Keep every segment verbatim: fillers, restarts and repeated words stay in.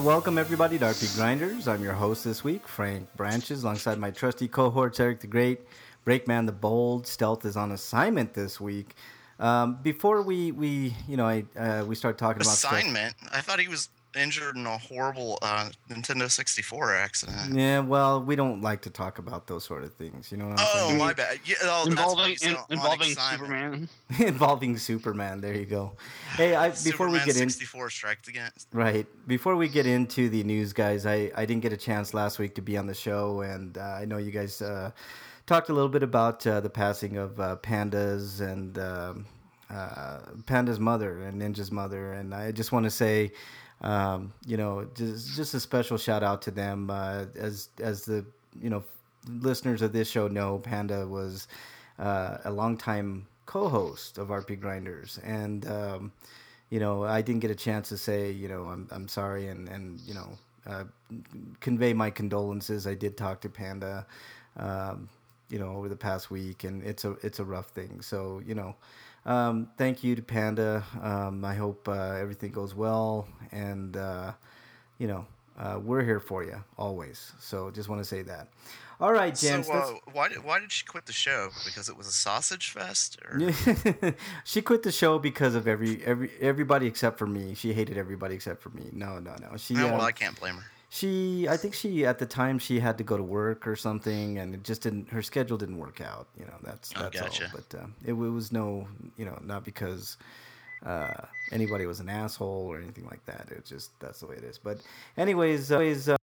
welcome everybody to R P Grinders. I'm your host this week, Frank Branches, alongside my trusty cohorts, Eric the Great, Breakman the Bold. Stealth is on assignment this week. Um, before we, we, you know, I uh, we start talking about assignment. Stuff, I thought he was injured in a horrible uh, Nintendo sixty-four accident. Yeah, well, we don't like to talk about those sort of things. You know what I'm oh, saying? my bad. Yeah, oh, involving in, involving Superman. involving Superman. There you go. Hey, I, before Superman we get in, sixty-four strikes again. Right. Before we get into the news, guys, I, I didn't get a chance last week to be on the show, and uh, I know you guys uh, talked a little bit about uh, the passing of uh, Panda's and um, uh, Panda's mother and Ninja's mother, and I just want to say. Um, you know, just just a special shout out to them. Uh, as as the you know listeners of this show know, Panda was uh, a longtime co-host of R P Grinders, and um, you know I didn't get a chance to say you know I'm I'm sorry and and you know uh, convey my condolences. I did talk to Panda, um, you know, over the past week, and it's a it's a rough thing. So you know. Um, thank you to Panda. Um, I hope uh, everything goes well, and uh, you know uh, we're here for you always. So just want to say that. All right, Jen. So uh, why did why did she quit the show? Because it was a sausage fest? Or? She quit the show because of every every everybody except for me. She hated everybody except for me. No, no, no. She. Oh, well, um, I can't blame her. She, I think she at the time she had to go to work or something, and it just didn't. Her schedule didn't work out. You know, that's that's oh, gotcha. all. But uh, it, it was no, you know, not because uh, anybody was an asshole or anything like that. It's just that's the way it is. But anyways, uh, anyways. Uh,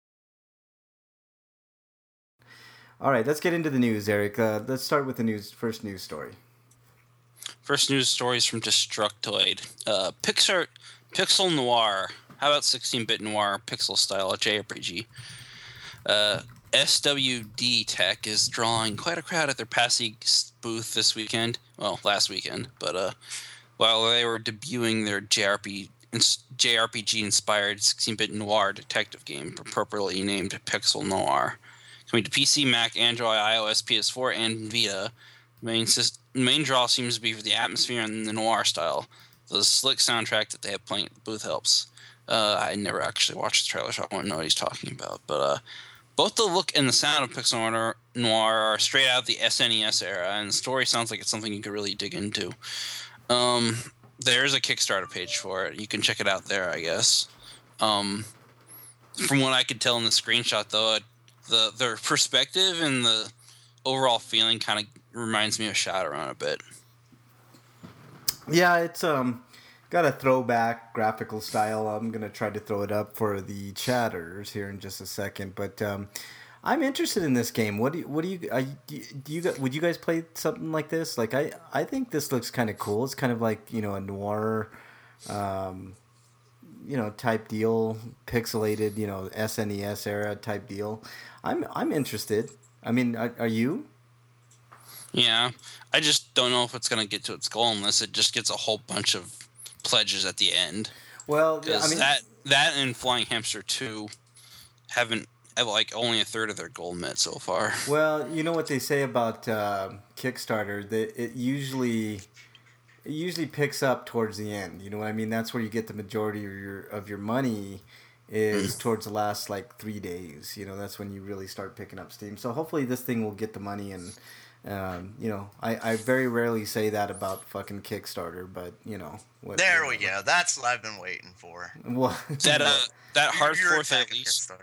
all right, let's get into the news, Eric. Uh, let's start with the news. First news story. First news story is from Destructoid. Uh, Pixar, Pixel Noir. How about sixteen-bit noir pixel style J R P G? Uh, S W D Tech is drawing quite a crowd at their PASIC booth this weekend. Well, last weekend, but uh, while they were debuting their J R P G-inspired sixteen-bit noir detective game, appropriately named Pixel Noir. Coming to P C, Mac, Android, iOS, P S four, and Vita. The main, main draw seems to be for the atmosphere and the noir style. The slick soundtrack that they have playing at the booth helps. Uh, I never actually watched the trailer, so I won't know what he's talking about. But uh, both the look and the sound of Pixel Noir are straight out of the S N E S era, and the story sounds like it's something you could really dig into. Um, there's a Kickstarter page for it. You can check it out there, I guess. Um, from what I could tell in the screenshot, though, it, the their perspective and the overall feeling kind of reminds me of Shadowrun a bit. Yeah, it's um. got a throwback graphical style. I'm gonna try to throw it up for the chatters here in just a second, but um, I'm interested in this game. What do you, what do you, I, do you would you guys play something like this? Like I, I think this looks kind of cool. It's kind of like you know a noir, um, you know type deal, pixelated, you know S N E S era type deal. I'm I'm interested. I mean, are, are you? Yeah, I just don't know if it's gonna get to its goal unless it just gets a whole bunch of pledges at the end. Well, because I mean, that that and Flying Hamster two haven't have like only a third of their goal met so far. Well, you know what they say about uh, Kickstarter, that it usually it usually picks up towards the end. You know what I mean? That's where you get the majority of your of your money is towards the last like three days. You know, that's when you really start picking up steam. So hopefully this thing will get the money and. Um, you know, I, I very rarely say that about fucking Kickstarter, but you know. What, there we go. That's what I've been waiting for. What? That uh, that Heart Forth Alicia.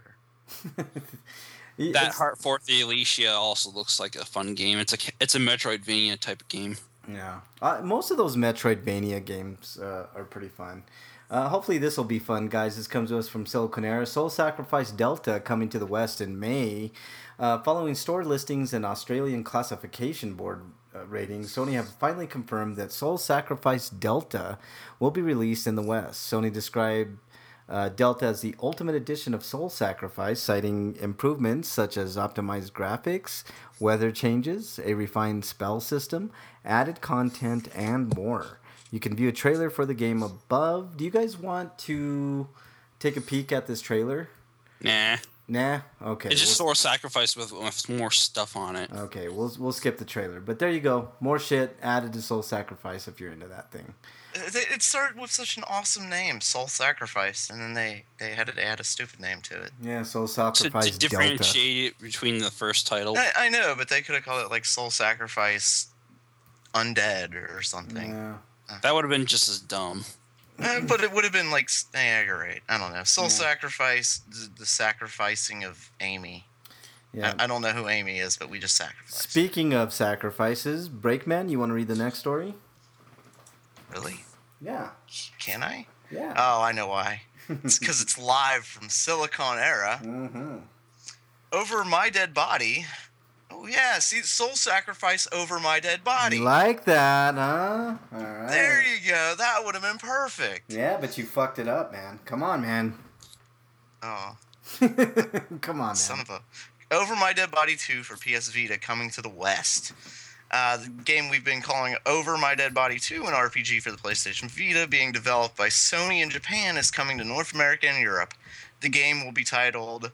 That Heart Forth Alicia also looks like a fun game. It's a it's a Metroidvania type of game. Yeah, uh, most of those Metroidvania games uh, are pretty fun. Uh, hopefully this will be fun, guys. This comes to us from Siliconera. Soul Sacrifice Delta coming to the West in May. Uh, following store listings and Australian Classification Board uh, ratings, Sony have finally confirmed that Soul Sacrifice Delta will be released in the West. Sony described uh, Delta as the ultimate edition of Soul Sacrifice, citing improvements such as optimized graphics, weather changes, a refined spell system, added content, and more. You can view a trailer for the game above. Do you guys want to take a peek at this trailer? Nah. Nah. Okay. It's just we'll, Soul Sacrifice with, with more stuff on it. okay. We'll we'll skip the trailer, but there you go. More shit added to Soul Sacrifice if you're into that thing. It, it started with such an awesome name, Soul Sacrifice, and then they, they had to add a stupid name to it. Yeah, Soul To, Sacrifice to Delta. differentiate it between the first title. I, I know, but they could have called it like Soul Sacrifice Undead or something. Yeah. That would have been just as dumb. Uh, but it would have been like, yeah, you're right. I don't know. Soul Yeah. Sacrifice, the, the sacrificing of Amy. Yeah. I, I don't know who Amy is, but we just sacrifice. Speaking of sacrifices, Breakman, you want to read the next story? Really? Yeah. Can I? Yeah. Oh, I know why. It's because it's live from Silicon Era. Mm-hmm. Over My Dead Body. Oh, yeah. See, Soul Sacrifice Over My Dead Body. You like that, huh? All right. There you go. That would have been perfect. Yeah, but you fucked it up, man. Come on, man. Oh, Come on, man. son of a... Over My Dead Body two for P S Vita coming to the West. Uh, the game we've been calling Over My Dead Body two, an R P G for the PlayStation Vita, being developed by Sony in Japan, is coming to North America and Europe. The game will be titled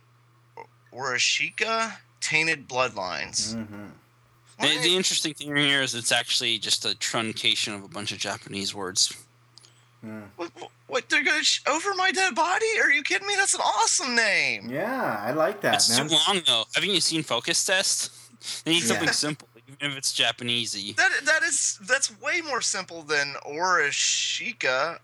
Orishika Tainted Bloodlines. Mm-hmm. The, the interesting thing here is it's actually just a truncation of a bunch of Japanese words. Mm. What, what, what, they're gonna sh- Over My Dead Body? Are you kidding me? That's an awesome name. Yeah, I like that, That's man. too long, though. Haven't you seen Focus Test? They need Yeah. something simple, even if it's Japanesey. That that is that's way more simple than Orishika.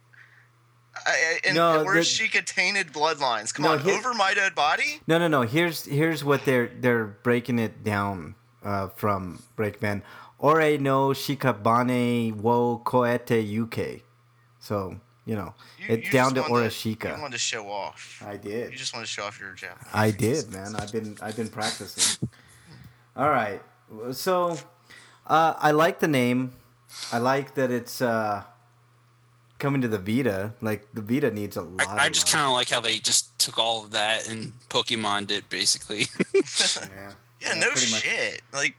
I, and No, the- Orishika Tainted Bloodlines. Come No, on, he- Over My Dead Body. No, no, no. Here's here's what they're they're breaking it down uh, from Breakman. Ore no shikabane wo koete yuke. So you know You, it's you down to just wanted Orishika. You wanted to show off. I You did. just want to show off your Japanese. I did, man. I've been I've been practicing. All right. So uh, I like the name. I like that it's uh, coming to the Vita. Like the Vita needs a lot. I, I of just love. kind of like how they just took all of that and Pokemoned it, basically. Yeah. Yeah, no pretty much. shit. Like,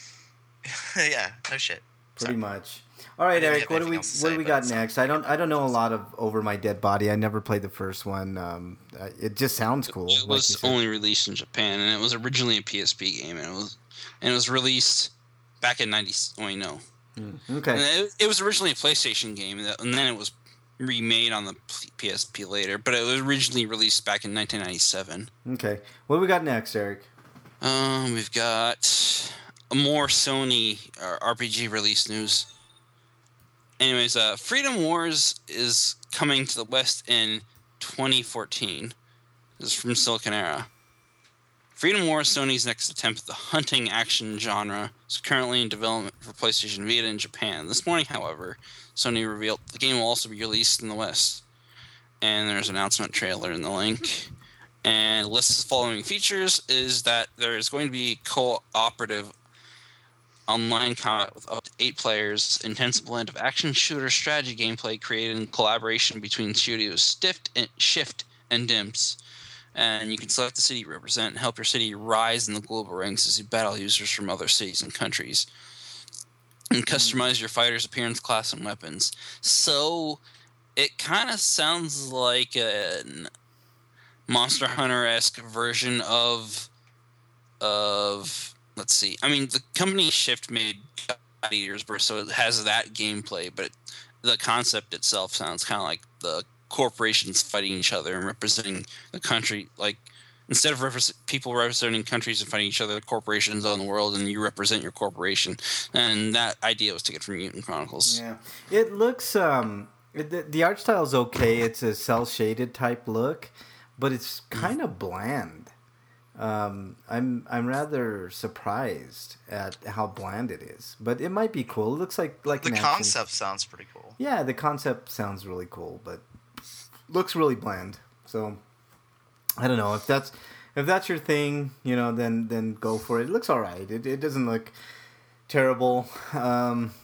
yeah, no shit. Pretty much. All right, didn't Eric. have What do anything we else to what say, do we but got it's next? I don't I don't know a lot of Over My Dead Body. I never played the first one. Um, uh, it just sounds cool. It like was you said. only released in Japan, and it was originally a P S P game, and it was and it was released back in ninety. Oh, wait, no, Mm, And okay. it, it was originally a PlayStation game, and and then it was remade on the P S P later. But it was originally released back in nineteen ninety-seven. Okay. What do we got next, Eric? Um, we've got more Sony uh, R P G release news. Anyways, uh, Freedom Wars is coming to the West in twenty fourteen. This is from Silicon Era. Freedom Wars, Sony's next attempt at the hunting action genre, is currently in development for PlayStation Vita in Japan. This morning, however, Sony revealed the game will also be released in the West. And there's an announcement trailer in the link. And lists of following features is that there is going to be cooperative online combat with up to eight players, intense blend of action shooter strategy gameplay created in collaboration between studios Stift and Shift and Dimps. And you can select the city you represent and help your city rise in the global ranks as you battle users from other cities and countries. And customize your fighter's appearance, class, and weapons. So it kind of sounds like an Monster Hunter-esque version of of let's see. I mean, the company Shift made Gladiators Burst, so it has that gameplay, but the concept itself sounds kind of like the corporations fighting each other and representing the country. Like, instead of represent, people representing countries and fighting each other, corporations on the world, and you represent your corporation. And that idea was taken from Mutant Chronicles. Yeah. It looks um it, the, the art style is okay. It's a cell shaded type look, but it's kind of bland. Um, I'm I'm rather surprised at how bland it is, but it might be cool. It looks like like The an action- concept sounds pretty cool. Yeah, the concept sounds really cool, but looks really bland. So I don't know if that's if that's your thing, you know, then then go for it. It looks all right. It it doesn't look terrible. Um,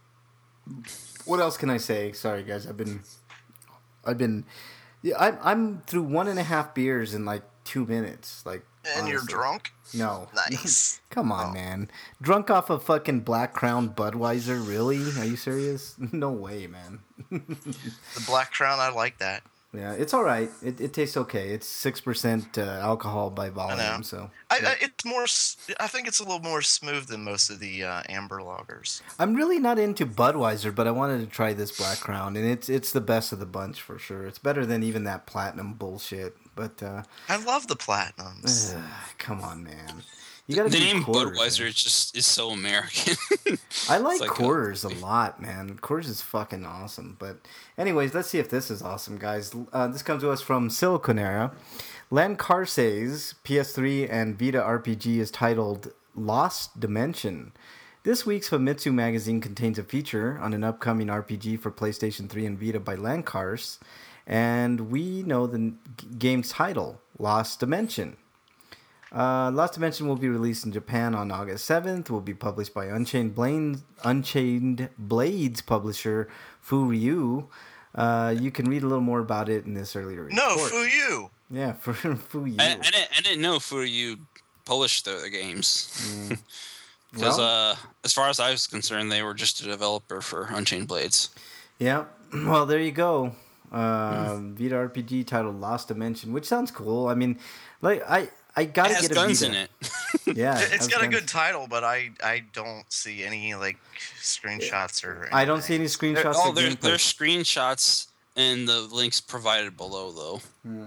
what else can I say? Sorry, guys. I've been I've been yeah, I'm I'm through one and a half beers in like two minutes. Like, And you're honestly. drunk? No. Nice. Come on, Oh. man. Drunk off a fucking Black Crown Budweiser? Really? Are you serious? No way, man. The Black Crown, I like that. Yeah, it's all right. It, it tastes okay. It's six percent uh, alcohol by I know. volume, so I, yeah. I, it's more. s- I think it's a little more smooth than most of the uh, amber lagers. I'm really not into Budweiser, but I wanted to try this Black Crown, and it's it's the best of the bunch for sure. It's better than even that platinum bullshit. But uh, I love the platinums. ugh, come on, man, you got to The do name quarters, Budweiser man. is just is so American. I like, like a- quarters a, lot, man. Quarters is fucking awesome. But anyways, let's see if this is awesome, guys. Uh, this comes to us from Siliconera. Len Carsey's P S three and Vita R P G is titled Lost Dimension. This week's Famitsu magazine contains a feature on an upcoming R P G for PlayStation three and Vita by Len Cars, and we know the n- g- game's title, Lost Dimension. Uh, Lost Dimension will be released in Japan on August seventh. Will be published by Unchained Blades, Unchained Blades publisher Furyu. Uh, you can read a little more about it in this earlier report. No, fu you. Yeah, for Furyu. I, I didn't. I didn't know Furyu published their games. Because Well- uh, as far as I was concerned, they were just a developer for Unchained Blades. Yeah. Well, there you go. Uh, Vita R P G titled Lost Dimension, which sounds cool. I mean, like I, I It gotta has get a guns Vita. in it. Yeah, It- It's has got a guns. good title, but I, I don't see any like screenshots or. I don't see any anything. screenshots. There- oh, of there, gameplay. there's screenshots and the links provided below, though.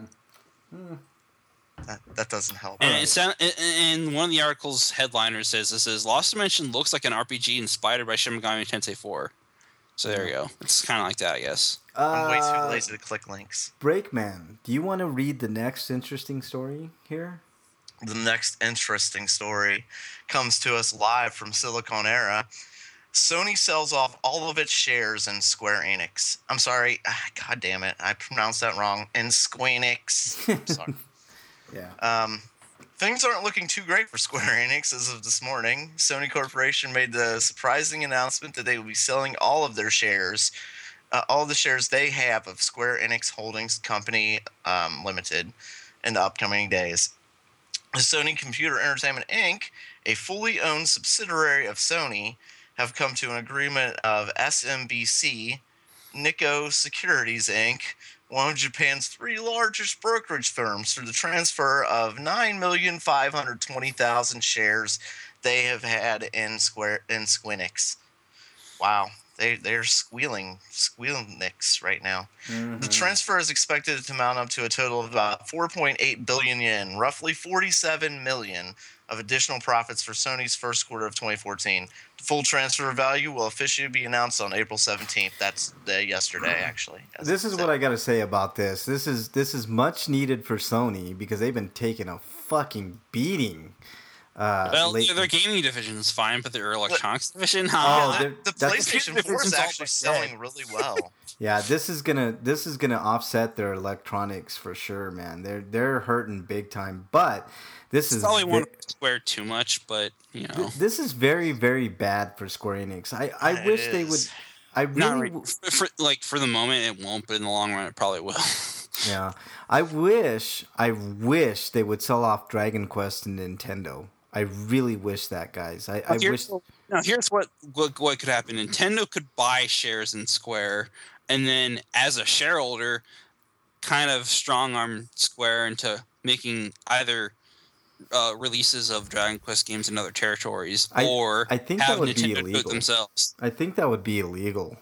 That, that doesn't help. And it sound, and- and one of the article's headliners says this is Lost Dimension looks like an R P G inspired by Shin Megami Tensei four. So there you go. It's kind of like that, I guess. I'm way too Uh, lazy to click links. Breakman, do you want to read the next interesting story here? The next interesting story comes to us live from Silicon Era. Sony sells off all of its shares in Square Enix. I'm sorry, ah, god damn it, I pronounced that wrong. In Squeenix. I'm sorry. Yeah. Um, things aren't looking too great for Square Enix as of this morning. Sony Corporation made the surprising announcement that they will be selling all of their shares, uh, all the shares they have of Square Enix Holdings Company um, Limited, in the upcoming days. Sony Computer Entertainment Incorporated, a fully owned subsidiary of Sony, have come to an agreement of S M B C, Nikko Securities Incorporated, one of Japan's three largest brokerage firms, for the transfer of nine million five hundred twenty thousand shares they have had in Square in Squeenix. Wow, they they're squealing squealnix right now. The transfer is expected to mount up to a total of about four point eight billion yen, roughly forty-seven million, of additional profits for Sony's first quarter of twenty fourteen. The full transfer value will officially be announced on April seventeenth. That's uh, yesterday, actually. As This of is today. what I got to say about this. This is this is much needed for Sony because they've been taking a fucking beating. Uh, Well, lately. their gaming division is fine, but their electronics division, Oh, huh? they're- The that's- PlayStation four is actually selling really well. Yeah, this is gonna this is gonna offset their electronics for sure, man. They're they're hurting big time. But this is Probably ve- won't square too much, but you know, th- this is very very bad for Square Enix. I, I It wish they would. is. I not really right. w- for, for like for the moment it won't, but in the long run it probably will. yeah. I wish I wish they would sell off Dragon Quest and Nintendo. I really wish that, guys. I, I here's, wish. now here's what, what what could happen: Nintendo could buy shares in Square, and then as a shareholder, kind of strong arm Square into making either uh, releases of Dragon Quest games in other territories, I- or I think that have would be Nintendo do it illegal. themselves. I think that would be illegal,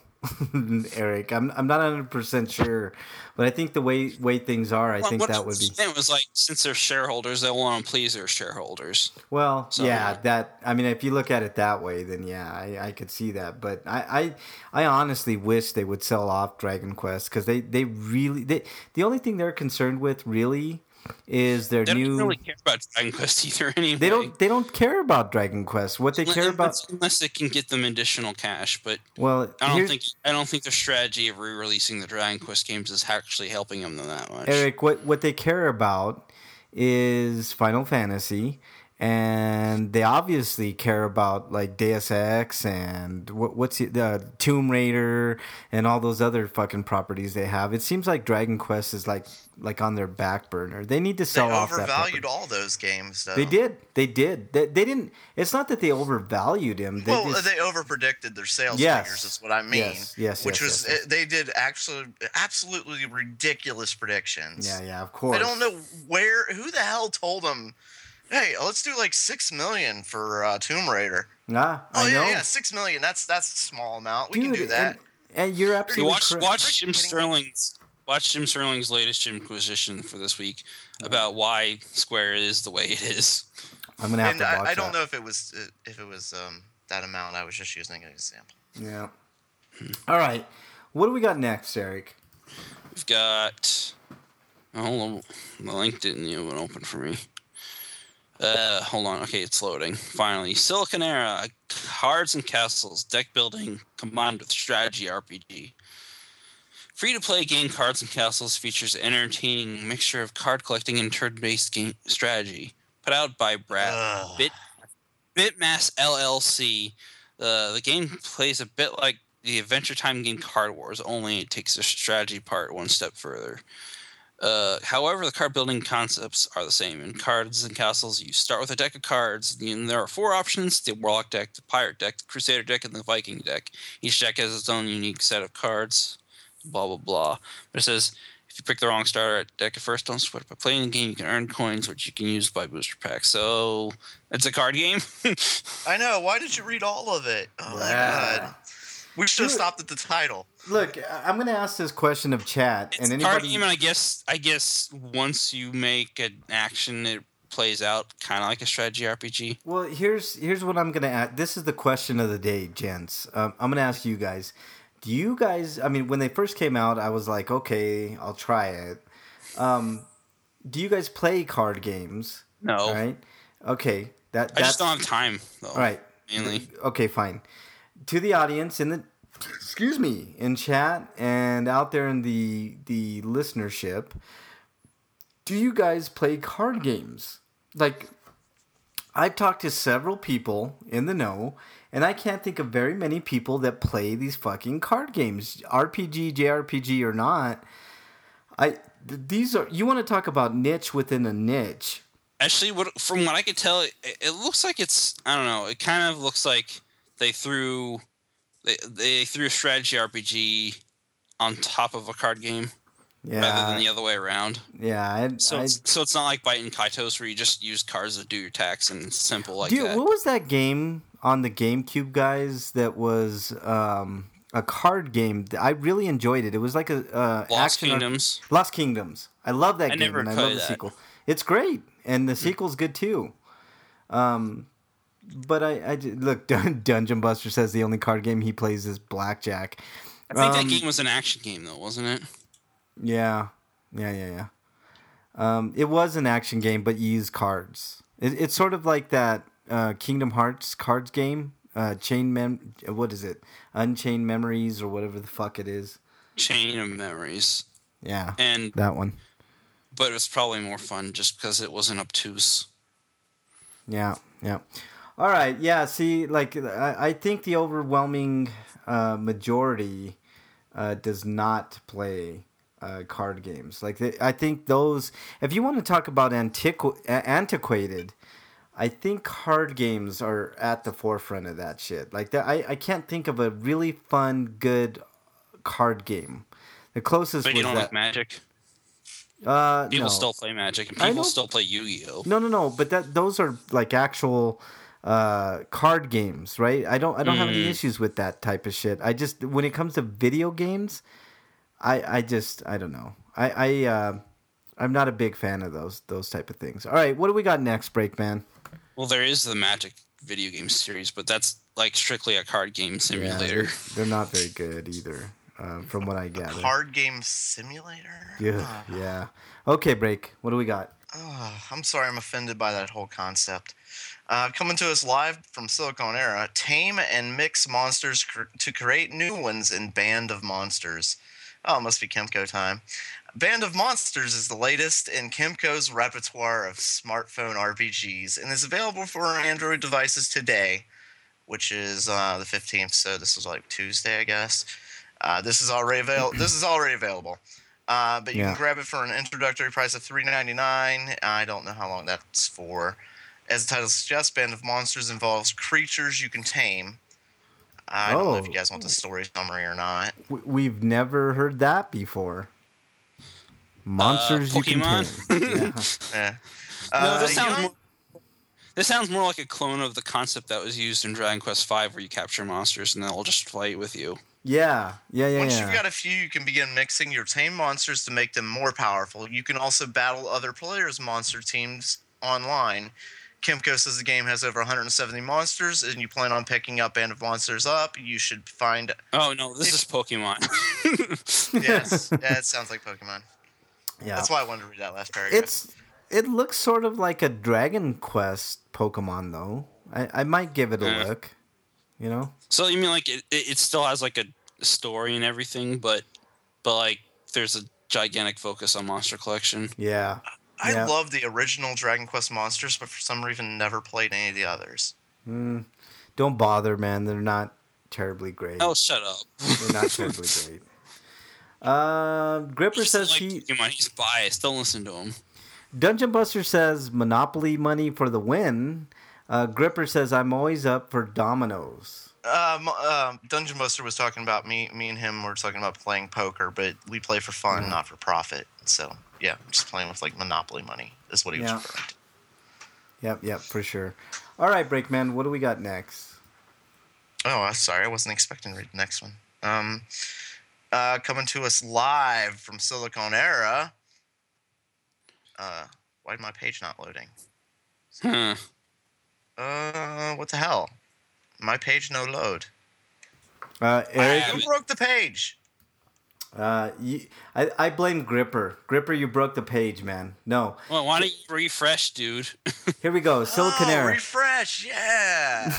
Eric. I'm I'm not one hundred percent sure, but I think the way way things are, I Well, think what that would be. It was like since they're shareholders, they want to please their shareholders. Well, So- yeah, that I mean, if you look at it that way, then yeah, I, I could see that. But I, I, I honestly wish they would sell off Dragon Quest because they, they really they the only thing they're concerned with really is their They new. don't really care about Dragon Quest either, anyway. they don't they don't care about Dragon Quest. What they care about. unless, unless it can get them additional cash. But Well, I don't here's- think I don't think their strategy of re-releasing the Dragon Quest games is actually helping them that much. Eric, what what they care about is Final Fantasy and they obviously care about like Deus Ex and what, what's the uh, Tomb Raider and all those other fucking properties they have. It seems like Dragon Quest is like like on their back burner. They need to sell they off that overvalued property. all those games, though. They did. They did. They, they didn't. It's not that they overvalued him. They well, just, they overpredicted their sales Yes. figures. Is what I mean. Yes, yes, Which yes, was yes, yes. they did actually absolutely ridiculous predictions. yeah, yeah, of course. I don't know where. Who the hell told them? Hey, let's do like six million for uh, Tomb Raider. Ah, Oh I yeah, know. yeah, six million. That's that's a small amount. We Dude, can do that. And, and you're You absolutely watch correct. watch Jim Kidding me? Sterling's watch Jim Sterling's latest Jimquisition for this week about why Square is the way it is. I'm gonna have And to watch I, I don't that. know if it was uh, if it was um, that amount. I was just using an example. Yeah. All right. What do we got next, Eric? We've got. Oh, hold on, the link didn't even open for me. Uh, hold on. Okay, it's loading. Finally, Silicon Era, cards and castles, deck building combined with strategy R P G. Free-to-play game Cards and Castles features an entertaining mixture of card collecting and turn-based game strategy. Put out by Brad Ugh. Bit Bitmass L L C. Uh, the game plays a bit like the Adventure Time game Card Wars, only it takes the strategy part one step further. Uh, however, the card building concepts are the same. In Cards and Castles, you start with a deck of cards, and there are four options: the Warlock deck, the Pirate deck, the Crusader deck, and the Viking deck. Each deck has its own unique set of cards, blah, blah, blah. But it says, if you pick the wrong starter deck at first, don't sweat. By playing the game, you can earn coins, which you can use to buy booster packs. So, it's a card game? I know. Why did you read all of it? Oh my Yeah. god. We should have Dude. stopped at the title. Look, I- I'm gonna ask this question of chat, It's and a card anybody. game, and I guess, I guess once you make an action, it plays out kind of like a strategy R P G. Well, here's here's what I'm gonna ask. This is the question of the day, gents. Um, I'm gonna ask you guys. Do you guys? I mean, when they first came out, I was like, okay, I'll try it. Um, do you guys play card games? No. All right. Okay. That I that's just don't have time, though. all right. Mainly. Okay, fine. To the audience in the excuse me, in chat and out there in the the listenership, do you guys play card games? Like, I've talked to several people in the know, and I can't think of very many people that play these fucking card games, R P G, J R P G or not. I th- these are you want to talk about niche within a niche. Actually, what from what I could tell, it, it looks like it's I don't know. It kind of looks like they threw they they threw a strategy R P G on top of a card game rather than Yeah, the other way around. yeah. I, So I, it's, so it's not like Biting Kaitos where you just use cards to do your attacks and it's simple like Dude, that. what was that game on the GameCube, guys? That was um, a card game. I really enjoyed it. It was like a uh, Lost action Kingdoms. Lost Kingdoms. I love that I game, never and I played love the that. sequel. It's great, and the sequel's good too. Um, but I, I ju- look. Dun- Dungeon Buster says the only card game he plays is Blackjack. I think Um, that game was an action game though, wasn't it? Yeah, yeah, yeah, yeah. Um, it was an action game, but you use cards. It, it's sort of like that uh, Kingdom Hearts cards game. Uh, chain mem. What is it? Unchained Memories or whatever the fuck it is. Chain of Memories. Yeah, And that one. but it was probably more fun just because it wasn't obtuse. Yeah, yeah. All right. Yeah. See, like I, I think the overwhelming uh, majority uh, does not play uh, card games. Like they, I think those. If you want to talk about antiqu- a- antiquated, I think card games are at the forefront of that shit. Like that, I, I can't think of a really fun, good card game. The closest But was you don't that. like Magic? uh, People no. still play Magic, and I people know- still play Yu-Gi-Oh. No, no, no. But that those are like actual uh, card games, right? I don't I don't have any Mm. issues with that type of shit. I just when it comes to video games, I I just I don't know. I I uh, I'm not a big fan of those those type of things. All right, what do we got next, Breakman? Well, there is the Magic video game series, but that's like strictly a card game simulator. they're, they're not very good either, uh, from what I gather. Card game simulator? Yeah, Ah. yeah. Okay, Break. What do we got? Oh, I'm sorry, I'm offended by that whole concept. Uh, coming to us live from Silicon Era, tame and mix monsters cr- to create new ones in Band of Monsters. Oh, it must be Kimco time. Band of Monsters is the latest in Kimco's repertoire of smartphone R P Gs and is available for Android devices today, which is uh, the fifteenth. So this is like Tuesday, I guess. Uh, this is already available. This is already available. Uh, but you Yeah. can grab it for an introductory price of three ninety-nine. I don't know how long that's for. As the title suggests, Band of Monsters involves creatures you can tame. I don't know if Oh. you guys want the story summary or not. W- We've never heard that before. Monsters Uh, you can Pokemon? tame. Yeah. Eh. No, Uh, this sounds young- more. This sounds more like a clone of the concept that was used in Dragon Quest five, where you capture monsters and they'll just fight with you. Yeah, yeah, yeah. Once yeah. you've got a few, you can begin mixing your tame monsters to make them more powerful. You can also battle other players' monster teams online. Kimco says the game has over one hundred seventy monsters, and you plan on picking up Band of Monsters up. You should find. Oh no, this is Pokemon. Yes, yeah, it sounds like Pokemon. Yeah. That's why I wanted to read that last paragraph. It's it looks sort of like a Dragon Quest Pokemon though. I, I might give it a Yeah. look. You know? So you mean like it, it it still has like a story and everything, but but like there's a gigantic focus on monster collection. Yeah. I yeah. love the original Dragon Quest monsters, but for some reason never played any of the others. Mm, don't bother, man. They're not terribly great. Oh, shut up. They're not terribly great. Uh, Gripper He's says like he. Pokemon. He's biased. Don't listen to him. Dungeon Buster says Monopoly money for the win. Uh, Gripper says I'm always up for dominoes. Um, um, Dungeon Buster was talking about me. Me and him were talking about playing poker, but we play for fun, Yeah. not for profit. So yeah, just playing with like Monopoly money is what he Yeah. was referring to. Yep, yep, for sure. All right, Breakman, what do we got next? Oh, I'm sorry, I wasn't expecting to read the next one. Um, uh, coming to us live from Silicon Era. Uh, why my page not loading? Huh. Uh, what the hell? My page no load. Uh, Eric, have Who it. broke the page? uh, you, I, I blame Gripper. Gripper, you broke the page, man. No. Well, why don't you refresh, dude? Here we go. Silicon oh, Era. refresh, yeah.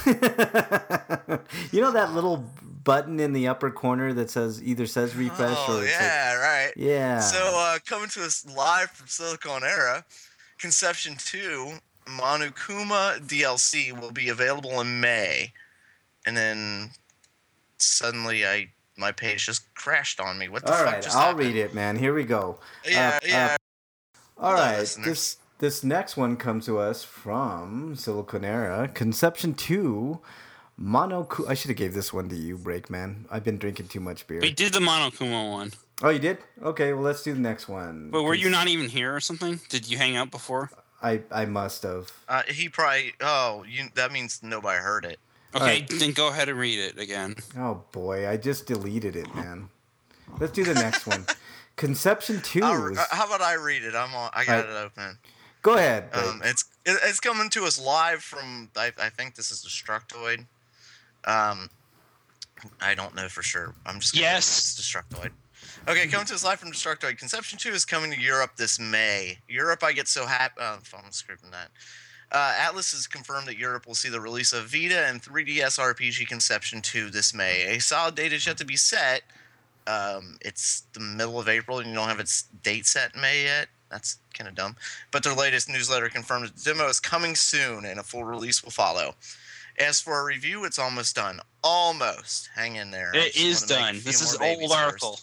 You know that little button in the upper corner that says either says refresh oh, or it's yeah, right. like, yeah. So, uh, coming to us live from Silicon Era, Conception two, Monokuma D L C will be available in May. And then suddenly I my page just crashed on me. What the All fuck right, just I'll happened? read it, man. Here we go. Yeah, Up, yeah. up. All Hello, right, listeners. this this next one comes to us from Silicon Era, Conception two, Monoku. I should have gave this one to you, Breakman. I've been drinking too much beer. We did the Monokuma one. Oh, you did? Okay, well let's do the next one. But were you Cons- not even here or something? Did you hang out before? I I must have. Uh, he probably. Oh, you. That means nobody heard it. Okay, Alright. then go ahead and read it again. Oh boy, I just deleted it, man. Let's do the next one. Conception two. I'll- is- uh, how about I read it? I'm on. I got Alright. it open. Go ahead. Um, Blake. it's it, it's coming to us live from. I, I think this is Destructoid. Um, I don't know for sure. I'm just gonna Yes. guess it's Destructoid. Okay, coming to us live from Destructoid. Conception two is coming to Europe this May. Europe, I get so happy. Oh, I'm scripting that. Uh, Atlas has confirmed that Europe will see the release of Vita and three D S R P G Conception two this May. A solid date is yet to be set. Um, it's the middle of April, and you don't have its date set in May yet. That's kind of dumb. But their latest newsletter confirmed that the demo is coming soon, and a full release will follow. As for a review, it's almost done. Almost. Hang in there. I It just is wanna make a done. few This is more an babies old first. article.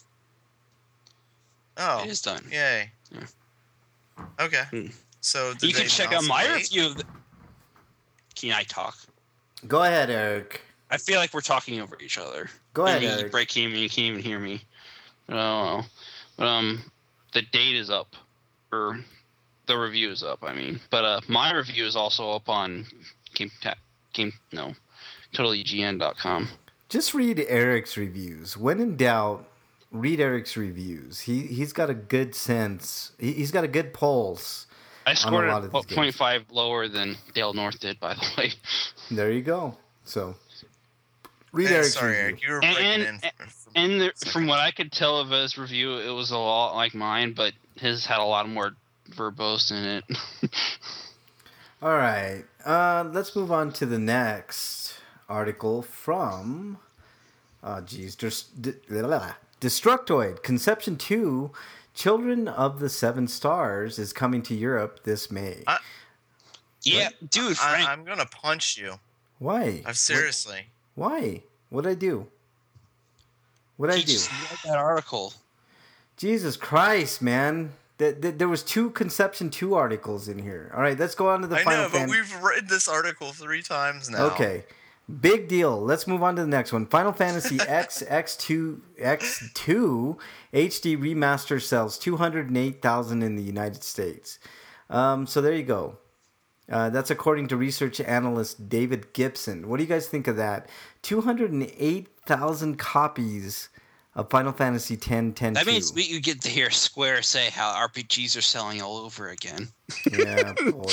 Oh, It is done. yay. Yeah. Okay. Hmm. So did You can they check out announce a my date? review of the... Can I talk? Go ahead, Eric. I feel like we're talking over each other. Go ahead, Maybe you Eric. break him and you can't even hear me. I don't know. But, um, the date is up. Or the review is up, I mean. But uh, my review is also up on Game... Ta- Game no. Total E G N dot com. Just read Eric's reviews. When in doubt, read Eric's reviews. He he's got a good sense. He, he's got a good pulse. I scored lot it of these zero point five lower than Dale North did, by the way. There you go. So read Hey, Eric's sorry, review. Eric. You were And- breaking and- in. from- And there, from what I could tell of his review, it was a lot like mine, but his had a lot more verbose in it. All right. Uh, let's move on to the next article from. Oh, geez. Just Destructoid Conception two, Children of the Seven Stars is coming to Europe this May. I, Yeah, what? dude, Frank. I, I'm gonna punch you. Why? I'm seriously. What? Why? What did I do? What did I he do? just read that article. Jesus Christ, man. There, there was two Conception two articles in here. All right, let's go on to the I Final know, but Fan- we've read this article three times now. Okay. Big deal. Let's move on to the next one. Final Fantasy X X2 X two H D remaster sells two hundred eight thousand in the United States. Um, so there you go. Uh, that's according to research analyst David Gibson. What do you guys think of that? two hundred eight thousand copies of Final Fantasy X ten That two. means we you get to hear Square say how R P Gs are selling all over again. Yeah, boy.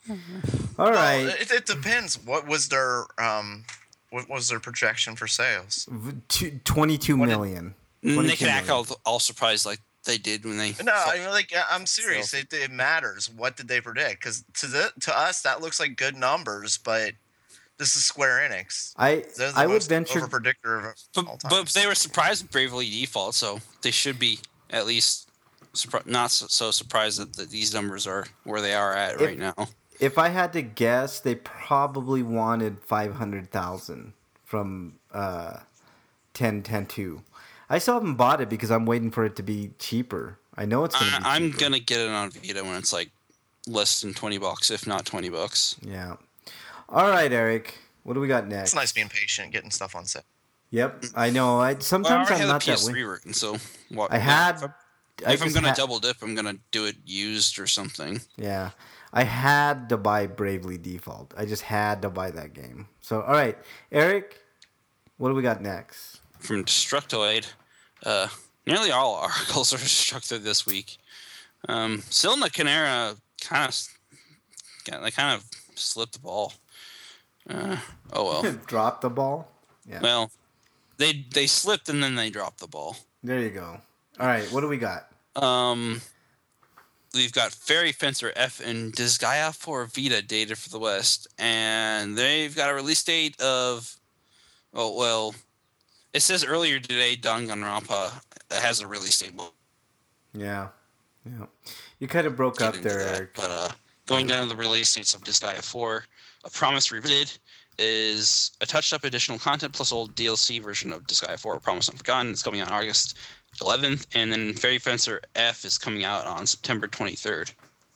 All right. Well, it, it depends. What was their um, what was their projection for sales? Two, twenty-two What did- million. They twenty-two can act million. all, all surprised like they did when they. No, sold- I mean, like I'm serious. Sales. It, it matters. What did they predict? Because to the to us that looks like good numbers, but this is Square Enix. I They're the I would most venture. over predictor of all but, time. but they were surprised with Bravely Default, so they should be at least surpri- not so, so surprised that, that these numbers are where they are at If- right now. If I had to guess, they probably wanted five hundred thousand from uh, ten ten two. I still haven't bought it because I'm waiting for it to be cheaper. I know it's gonna be. I, I'm cheaper. gonna get it on Vita when it's like less than twenty bucks, if not twenty bucks. Yeah. All right, Eric. What do we got next? It's nice being patient, getting stuff on sale. Yep, I know. I Well, I sometimes already I'm have not the P that S way. three version, so what? I yeah, had. If, I, I if I'm just gonna had- double dip, I'm gonna do it used or something. Yeah, I had to buy Bravely Default. I just had to buy that game. So, all right, Eric. What do we got next? From Destructoid, uh, nearly all articles are Destructoid this week. Um, Silna Canera kind of, they kind of slipped the ball. Uh, oh well. Drop the ball. Yeah. Well, they they slipped and then they dropped the ball. There you go. All right, what do we got? Um, we've got Fairy Fencer F and Disgaea for Vita dated for the West, and they've got a release date of, oh well, it says earlier today Danganronpa has a release date. We'll Yeah, yeah. You kind of broke get up into there, that, Eric. but uh, going down to the release dates of Disgaea four, A Promise Revisited is a touched-up additional content plus old D L C version of Disgaea four, A Promise Unforgotten. It's coming out August eleventh, and then Fairy Fencer F is coming out on September twenty-third.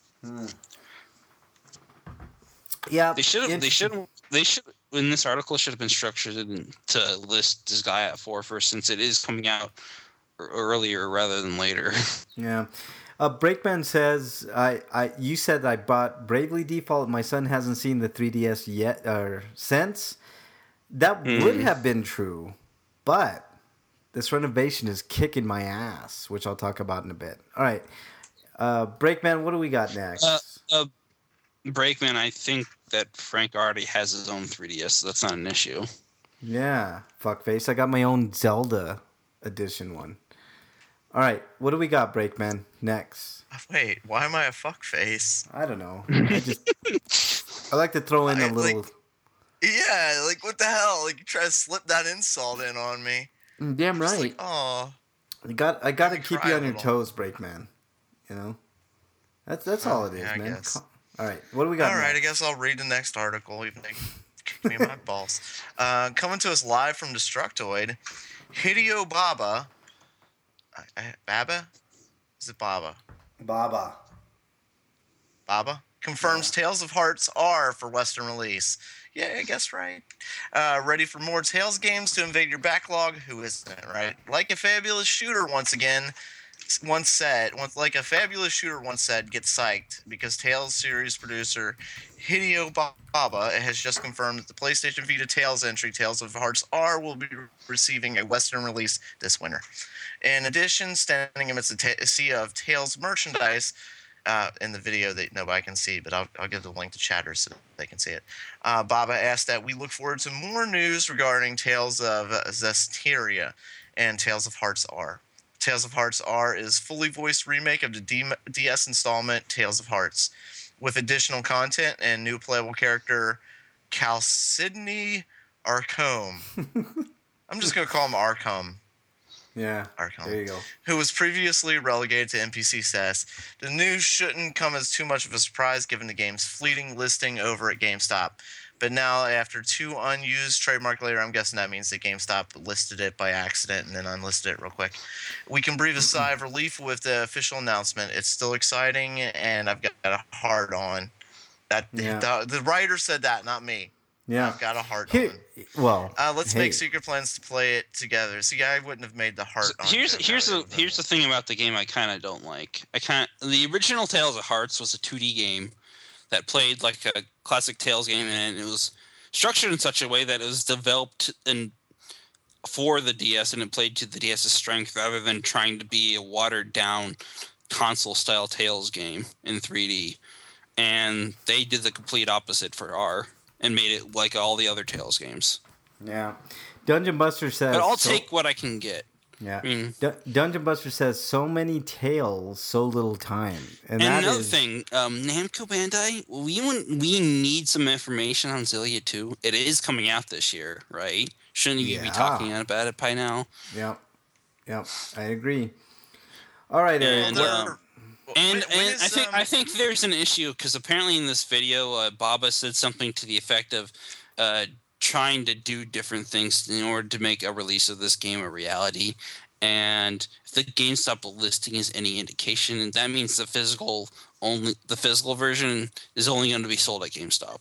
Yeah, They should have. They interesting. should. They should. In this article, it should have been structured in, to list Disgaea at four first, since it is coming out ear- earlier rather than later. Yeah. Uh, Breakman says, I, I, you said I bought Bravely Default. My son hasn't seen the three D S yet or since. That would have been true, but this renovation is kicking my ass, which I'll talk about in a bit. All right. Uh, Breakman, what do we got next? Uh, uh, Breakman, I think that Frank already has his own three D S, so that's not an issue. Yeah, fuckface. I got my own Zelda edition one. All right, what do we got, Breakman? Next. Wait, why am I a fuckface? I don't know. I just I like to throw in I, a little. like- Yeah, like what the hell? Like you try to slip that insult in on me. Damn Just right. like, oh, I got I got to me keep cry you a on your little. toes, Breakman. You know. That's that's all it is, yeah, I man. guess. Co- All right, what do we got? all right. I next? guess I'll read the next article. Even though you kick me in my balls. Uh, coming to us live from Destructoid, Hideo Baba. I, I, Baba? Is it Baba? Baba. Baba confirms Tales of Hearts R for Western release. Yeah, I guess right. Uh, ready for more Tales games to invade your backlog? Who isn't, right? Like a fabulous shooter once again once said, once like a fabulous shooter once said, get psyched because Tales series producer Hideo Baba has just confirmed that the PlayStation Vita Tales entry, Tales of Hearts R, will be receiving a Western release this winter. In addition, standing amidst a ta- sea of Tales merchandise, uh, in the video that nobody can see, but I'll, I'll give the link to chatters so they can see it. Uh, Baba asked that we look forward to more news regarding Tales of uh, Zestiria and Tales of Hearts R. Tales of Hearts R is fully voiced remake of the D- DS installment Tales of Hearts, with additional content and new playable character Chalcedony Arcombe. I'm just gonna call him Arcombe. Yeah, Arkham, there you go. who was previously relegated to N P C status. The news shouldn't come as too much of a surprise given the game's fleeting listing over at GameStop. But now, after two unused trademark later, I'm guessing that means that GameStop listed it by accident and then unlisted it real quick. We can breathe a sigh of relief with the official announcement. It's still exciting, and I've got a heart on. That Yeah. the, the writer said that, not me. Yeah, I've got a heart Here, on. well, Uh, let's hey, make secret plans to play it together. See, I wouldn't have made the heart. So on here's joke here's out the of it. here's the thing about the game I kind of don't like. I kind the original Tales of Hearts was a two D game that played like a classic Tales game, and it was structured in such a way that it was developed in for the D S, and it played to the DS's strength rather than trying to be a watered down console style Tales game in three D. And they did the complete opposite for R and made it like all the other Tales games. yeah. Dungeon Buster says. But I'll so- take what I can get. Yeah. I mean, Dun- Dungeon Buster says so many tales, so little time, and, And that another is- thing, um, Namco Bandai, we want, we need some information on Xillia two. It is coming out this year, right? Shouldn't you be Yeah. talking about it by now? Yep. Yep. I agree. All right, Eric. And, Well, um, there- And when- when and is, I think um, I think there's an issue because apparently in this video, uh, Baba said something to the effect of uh, trying to do different things in order to make a release of this game a reality. And if the GameStop listing is any indication, that means the physical only the physical version is only going to be sold at GameStop.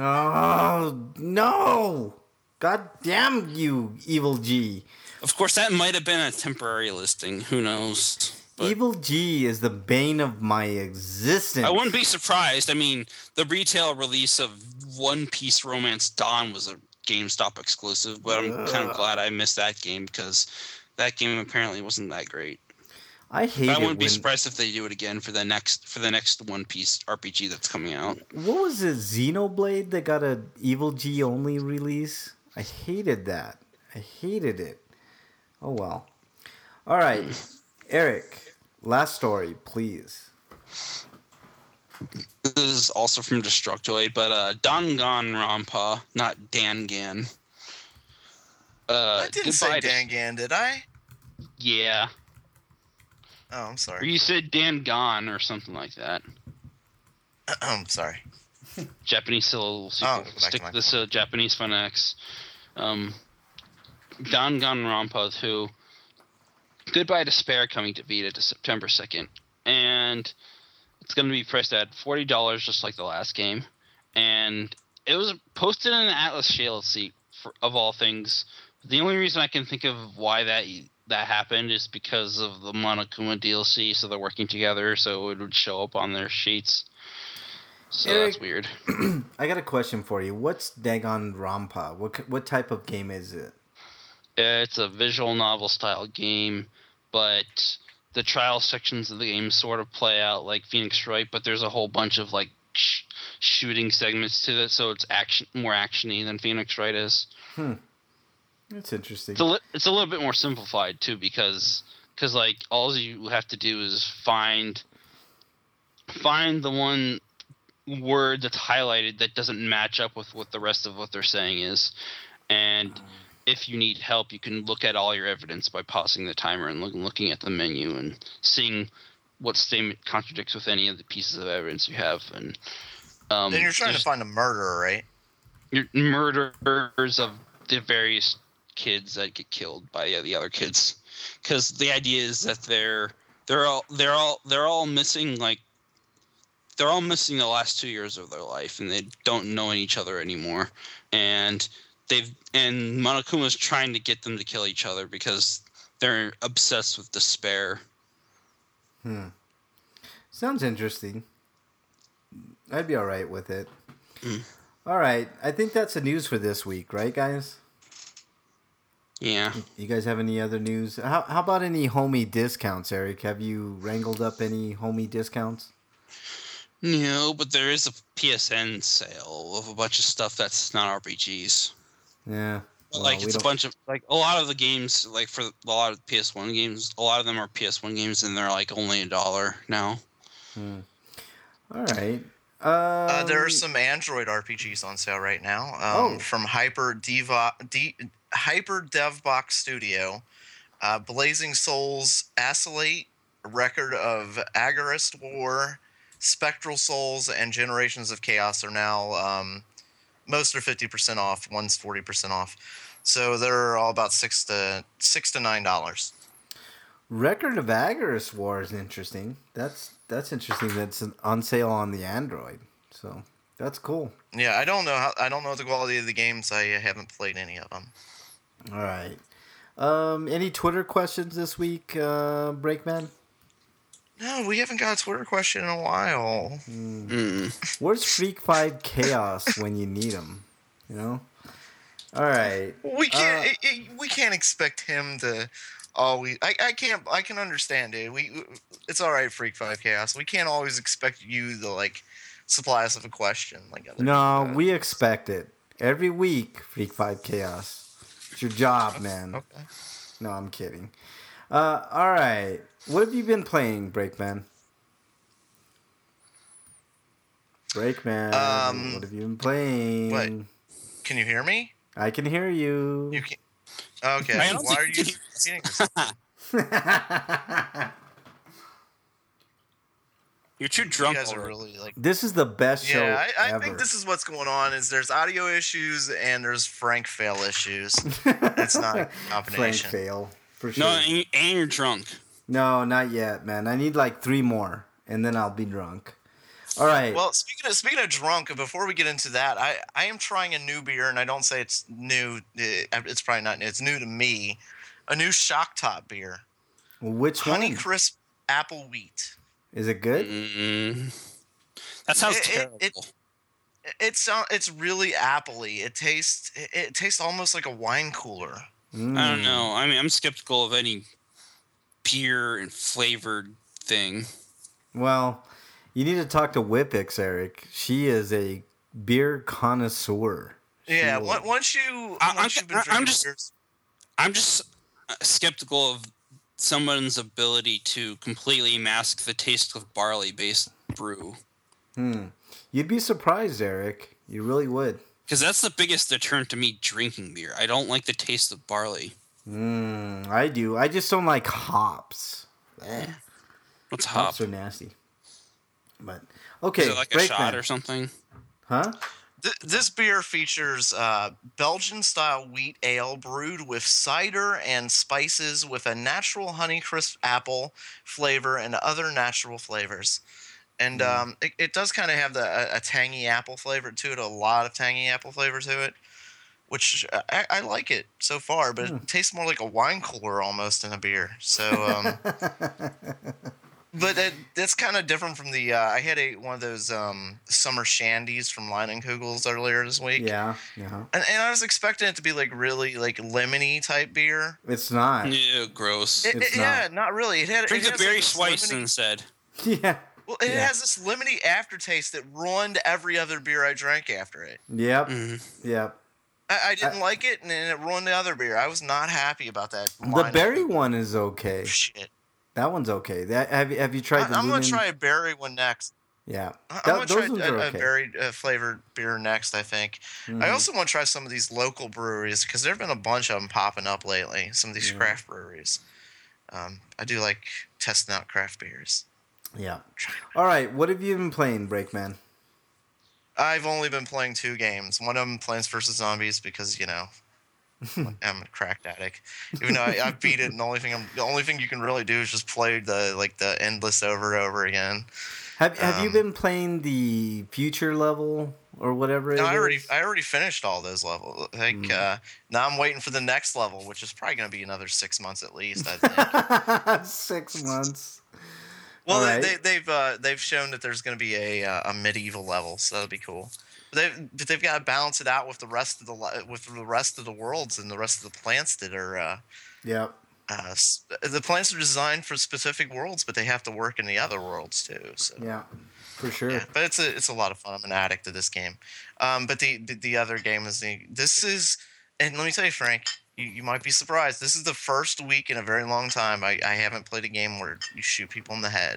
Oh no! God damn you, Evil G! Of course, that might have been a temporary listing. Who knows? But Evil G is the bane of my existence. I wouldn't be surprised. I mean, the retail release of One Piece Romance Dawn was a GameStop exclusive, but I'm kind of glad I missed that game because that game apparently wasn't that great. I hate But I it wouldn't be when- surprised if they do it again for the next for the next One Piece R P G that's coming out. What was it, Xenoblade that got a Evil G only release? I hated that. I hated it. Oh well. All right, Eric. Last story, please. This is also from Destructoid, but uh, Danganronpa, not Dangan. Uh, I didn't say goodbye to- Dangan, did I? Yeah. Oh, I'm Or sorry. you said Dangan or something like that. I'm sorry. Japanese syllable Oh, sequel. back to Stick my to this uh, Japanese phonetics. Um, Danganronpa two. Goodbye Despair coming to Vita to September second. And it's going to be priced at forty dollars just like the last game. And it was posted in an Atlas Shale seat, for, of all things. The only reason I can think of why that that happened is because of the Monokuma D L C, so they're working together, so it would show up on their sheets. So Eric- that's weird. I got a question for you. What's Danganronpa? What k- what type of game is it? It's a visual novel style game, but the trial sections of the game sort of play out like Phoenix Wright, but there's a whole bunch of like sh- shooting segments to it, so it's action more actiony than Phoenix Wright is. Hmm. That's interesting. It's a, li- it's a little bit more simplified too, because because like all you have to do is find find the one word that's highlighted that doesn't match up with what the rest of what they're saying is, and if you need help, you can look at all your evidence by pausing the timer and look, looking at the menu and seeing what statement contradicts with any of the pieces of evidence you have. And um, Then you're trying to there's- find a murderer, right? your murderers of the various kids that get killed by the, the other kids, because the idea is that they're they're all they're all they're all missing like they're all missing the last two years of their life, and they don't know each other anymore, and they've and Monokuma's trying to get them to kill each other because they're obsessed with despair. Hmm. Sounds interesting. I'd be all right with it. Mm. All right. I think that's the news for this week, right, guys? Yeah. You guys have any other news? How, how about any homie discounts, Eric? Have you wrangled up any homie discounts? No, but there is a P S N sale of a bunch of stuff that's not R P Gs. Yeah. Well, like we it's a don't- bunch of like a lot of the games, like for a lot of P S one games, a lot of them are P S one games, and they're like only a dollar now. Hmm. All right. Um, Uh, there are some Android R P Gs on sale right now um, Oh. from Hyper Diva, D, Hyper DevBox Studio. uh, Blazing Souls Acylate, Record of Agarist War, Spectral Souls, and Generations of Chaos are now, um, most are fifty percent off, one's forty percent off. So they're all about six to six to nine dollars. Record of Agarist War is interesting. That's that's interesting. That's on sale on the Android. So that's cool. Yeah, I don't know how, I don't know the quality of the games. I haven't played any of them. All right. Um, any Twitter questions this week, uh, Breakman? No, we haven't got a Twitter question in a while. Mm. Mm. Where's Freak Five Chaos when you need him? You know. All right. We can't. Uh, it, it, we can't expect him to always. I, I can't. I can understand it. We. It's all right, Freak Five Chaos. We can't always expect you to like supply us with a question like other. No, people. we expect it every week. Freak Five Chaos. It's your job, man. Okay. No, I'm kidding. Uh, all right. What have you been playing, Breakman? Breakman. Um, what have you been playing? what? Can you hear me? I can hear you. You can. Okay. I don't Why are think you you- repeating yourself? You're too You drunk. guys are already. really like. This is the best show Yeah, I, I ever. think this is what's going on. Is there's audio issues and there's Frank fail issues. It's not a Frank combination. fail for sure. No, and, you, and you're drunk. No, not yet, man. I need like three more, and then I'll be drunk. All right. Well, speaking of speaking of drunk, before we get into that, I, I am trying a new beer, and I don't say it's new. eh, It's probably not new. It's new to me. A new Shock Top beer, Which Honey one? Crisp Apple Wheat. Is it good? Mm. That sounds It- it- terrible. it- It sound it's really appley. It tastes it, it tastes almost like a wine cooler. Mm. I don't know. I mean, I'm skeptical of any beer and flavored thing. Well, you need to talk to Whippix, Eric. She is a beer connoisseur. She Yeah, will- on- once you I- once I'm- you've been I'm drinking just- beers, I'm just uh, skeptical of someone's ability to completely mask the taste of barley-based brew. Hmm. You'd be surprised, Eric. You really would. Because that's the biggest deterrent to me drinking beer. I don't like the taste of barley. Mm, I do. I just don't like hops. Eh. What's hop? Hops are nasty. But okay, Is it like a Breakman. shot or something? Huh? th- this beer features uh, Belgian-style wheat ale brewed with cider and spices, with a natural honey crisp apple flavor and other natural flavors. And Mm. um, it, it does kind of have the, a, a tangy apple flavor to it, a lot of tangy apple flavor to it, which I, I like it so far, but Mm. it tastes more like a wine cooler almost than a beer. So, um, but it, that's kind of different from the. Uh, I had a one of those um, summer shandies from Leinenkugel's earlier this week, yeah. Yeah. and, and I was expecting it to be like really like lemony type beer. It's not. Yeah, gross. It, It's it- yeah, not really. It had Drink it the has, berry like, this Schweitz lemony- instead. Yeah. Well, it Yeah. has this lemony aftertaste that ruined every other beer I drank after it. Yep. Mhm. Yep. I, I didn't like it, and then it ruined the other beer. I was not happy about that. The lineup berry of one is okay. Shit. That one's okay. That have you have you tried I, the I'm gonna Lumen? try a berry one next. Yeah. I- I'm That- gonna those try ones a, are a okay. berry uh, flavored beer next. I think. I Mhm. also want to try some of these local breweries because there've been a bunch of them popping up lately. Some of these Yeah. craft breweries. Um, I do like testing out craft beers. Yeah. All right. What have you been playing, Breakman? I've only been playing two games. One of them, Plants vs Zombies, because you know I'm a cracked addict. Even though I, I beat it, and the only thing I'm, the only thing you can really do is just play the like the endless over and over again. Have Have you Um, been playing the future level or whatever? No, it I already is? I already finished all those levels. Like Mm. uh, now I'm waiting for the next level, which is probably going to be another six months at least. I think. Six months. Well, All they, right. they, they've uh, they've shown that there's going to be a uh, a medieval level, so that'll be cool. But they've but they've got to balance it out with the rest of the li- with the rest of the worlds and the rest of the plants that are. Uh, Yep. uh, s- the plants are designed for specific worlds, but they have to work in the other worlds too. So. Yeah. For sure. Yeah, but it's a it's a lot of fun. I'm an addict to this game. Um, but the, the the other game is the this is and let me tell you, Frank, you, you might be surprised. This is the first week in a very long time I, I haven't played a game where you shoot people in the head.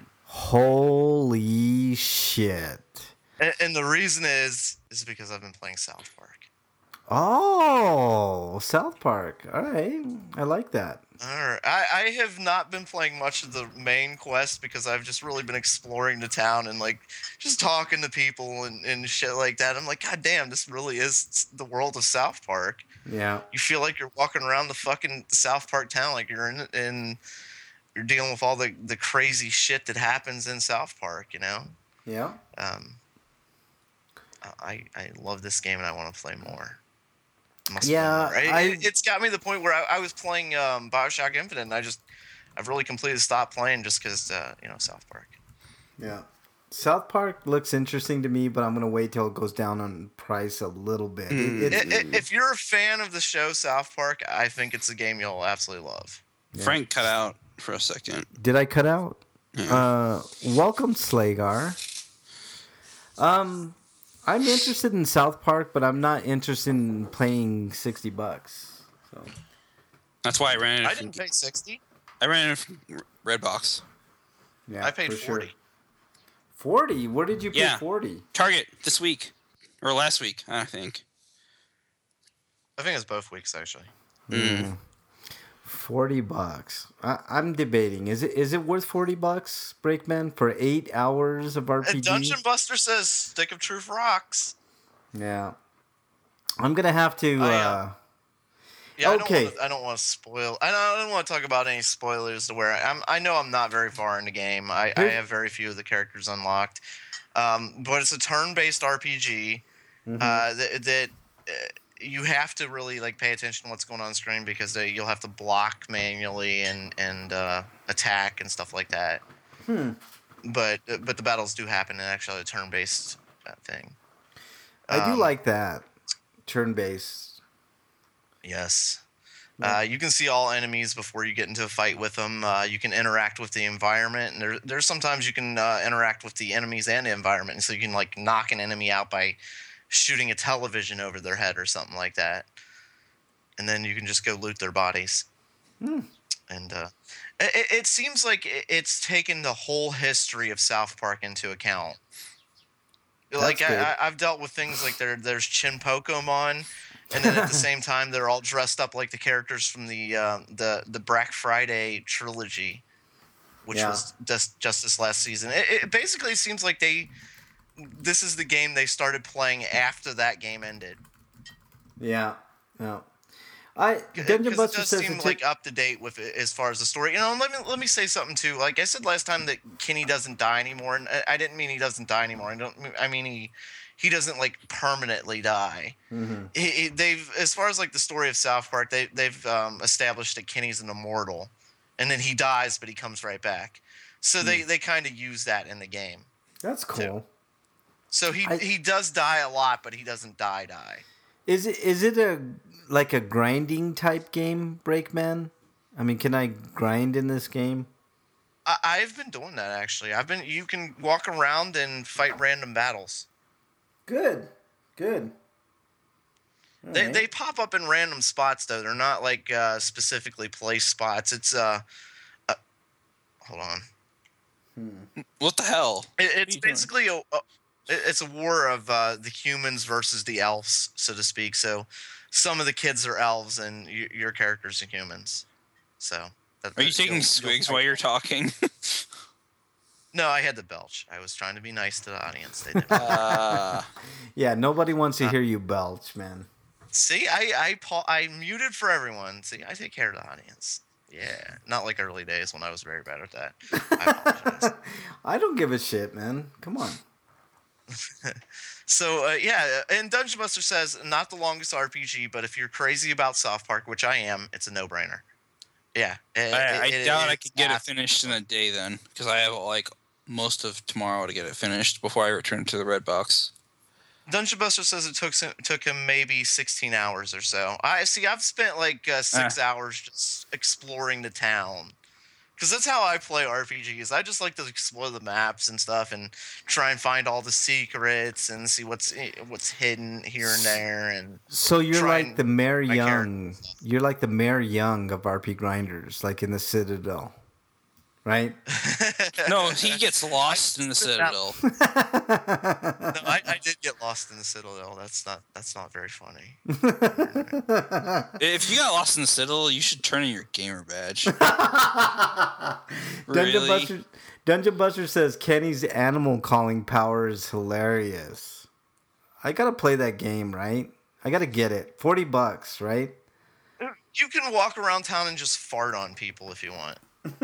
Holy shit. And, and the reason is is because I've been playing South Park. Oh, South Park. All right. I like that. All right. I, I have not been playing much of the main quest because I've just really been exploring the town and like just talking to people and, and shit like that. I'm like, God damn, this really is the world of South Park. Yeah. You feel like you're walking around the fucking South Park town, like you're in, in you're dealing with all the, the crazy shit that happens in South Park, you know? Yeah. Um, I I love this game and I want to play more. Must Yeah, play more. I- It, it's got me to the point where I, I was playing um, Bioshock Infinite and I just I've really completely stopped playing just because uh, you know South Park. Yeah. South Park looks interesting to me, but I'm gonna wait till it goes down on price a little bit. Mm. It, I- it's, I- if you're a fan of the show South Park, I think it's a game you'll absolutely love. Yeah. Frank cut out for a second. Did I cut out? Yeah. Uh, welcome, Slagar. Um, I'm interested in South Park, but I'm not interested in paying sixty bucks. So That's why I ran it. I From, didn't pay sixty. I ran it from Redbox. yeah, I paid for sure. forty. Forty? Where did you pay Yeah. forty? Target this week or last week, I think. I think it's both weeks actually. Mm. Forty bucks. I, I'm debating. Is it is it worth forty bucks, Breakman, for eight hours of R P G? And Dungeon Buster says Stick of Truth rocks. Yeah, I'm gonna have to. I, uh, uh, Yeah, Okay. I don't wanna, I don't want to spoil. I don't, I don't want to talk about any spoilers to where I, I'm. I know I'm not very far in the game. I, I Here's- have very few of the characters unlocked, um, but it's a turn-based R P G mhm. uh, that, that uh, you have to really like pay attention to what's going on screen because they, you'll have to block manually and and uh, attack and stuff like that. Hmm. But but the battles do happen in actually a turn-based uh, thing. I do Um, like that turn based. Yes. Yeah. Uh, you can see all enemies before you get into a fight with them. Uh, you can interact with the environment, and there, there's sometimes you can uh, interact with the enemies and the environment. And so you can like knock an enemy out by shooting a television over their head or something like that, and then you can just go loot their bodies. Hmm. And uh, it, it seems like it- it's taken the whole history of South Park into account. Like That's good. I, I, I've dealt with things like there, there's Chin Pokemon, and then at the same time they're all dressed up like the characters from the uh, the the Black Friday trilogy, which Yeah. was just just this last season. It, it basically seems like they this is the game they started playing after that game ended. Yeah. No. I Because Dungeon it Buster does says seem it like took- up to date with it as far as the story. You know, and let me let me say something too. Like I said last time that Kenny doesn't die anymore, and I- I didn't mean he doesn't die anymore. I don't. I mean he he doesn't like permanently die. Mhm. He, he- they've as far as like the story of South Park, they they've um, established that Kenny's an immortal, and then he dies, but he comes right back. So they Hmm. they kind of use that in the game. That's cool. So he I- he does die a lot, but he doesn't die die. Is it is it a like a grinding type game, Breakman? I mean, can I grind in this game? I, I've been doing that actually. I've been you can walk around and fight random battles. Good. Good. All They right. they pop up in random spots though. They're not like uh, specifically placed spots. It's uh, uh hold on. Hmm. What the hell? It, What are it's you doing? basically a, a it- it's a war of uh, the humans versus the elves, so to speak. So some of the kids are elves and y- your characters are humans. So that, Are you that- taking you'll- swigs you'll while fight- you're talking? No, I had to belch. I was trying to be nice to the audience. They didn't. uh, Yeah, nobody wants to Uh, hear you belch, man. See, I I pa- I muted for everyone. See, I take care of the audience. Yeah, not like early days when I was very bad at that. I apologize. I don't give a shit, man. Come on. So uh, yeah, and Dungeon Buster says not the longest R P G, but if you're crazy about South Park, which I am, it's a no-brainer. Yeah, it- I, I it- it- doubt I it's could get it abs- finished in a day then, because I have like most of tomorrow to get it finished before I return to the red box. Dungeon Buster says it took him, took him maybe sixteen hours or so. I see. I've spent like uh, six hours just exploring the town, because that's how I play R P Gs. I just like to explore the maps and stuff, and try and find all the secrets and see what's what's hidden here and there. And So you're Try like and the Mayor my character Young. and stuff. You're like the Mayor Young of R P grinders, like in the Citadel, right? No, he gets lost in the Citadel. No, I, I did get lost in the Citadel. That's not that's not very funny. If you got lost in the Citadel, you should turn in your gamer badge. Dungeon Really? Buster, Dungeon Buster says Kenny's animal calling power is hilarious. I gotta play that game, right? I gotta get it. Forty bucks, right? You can walk around town and just fart on people if you want.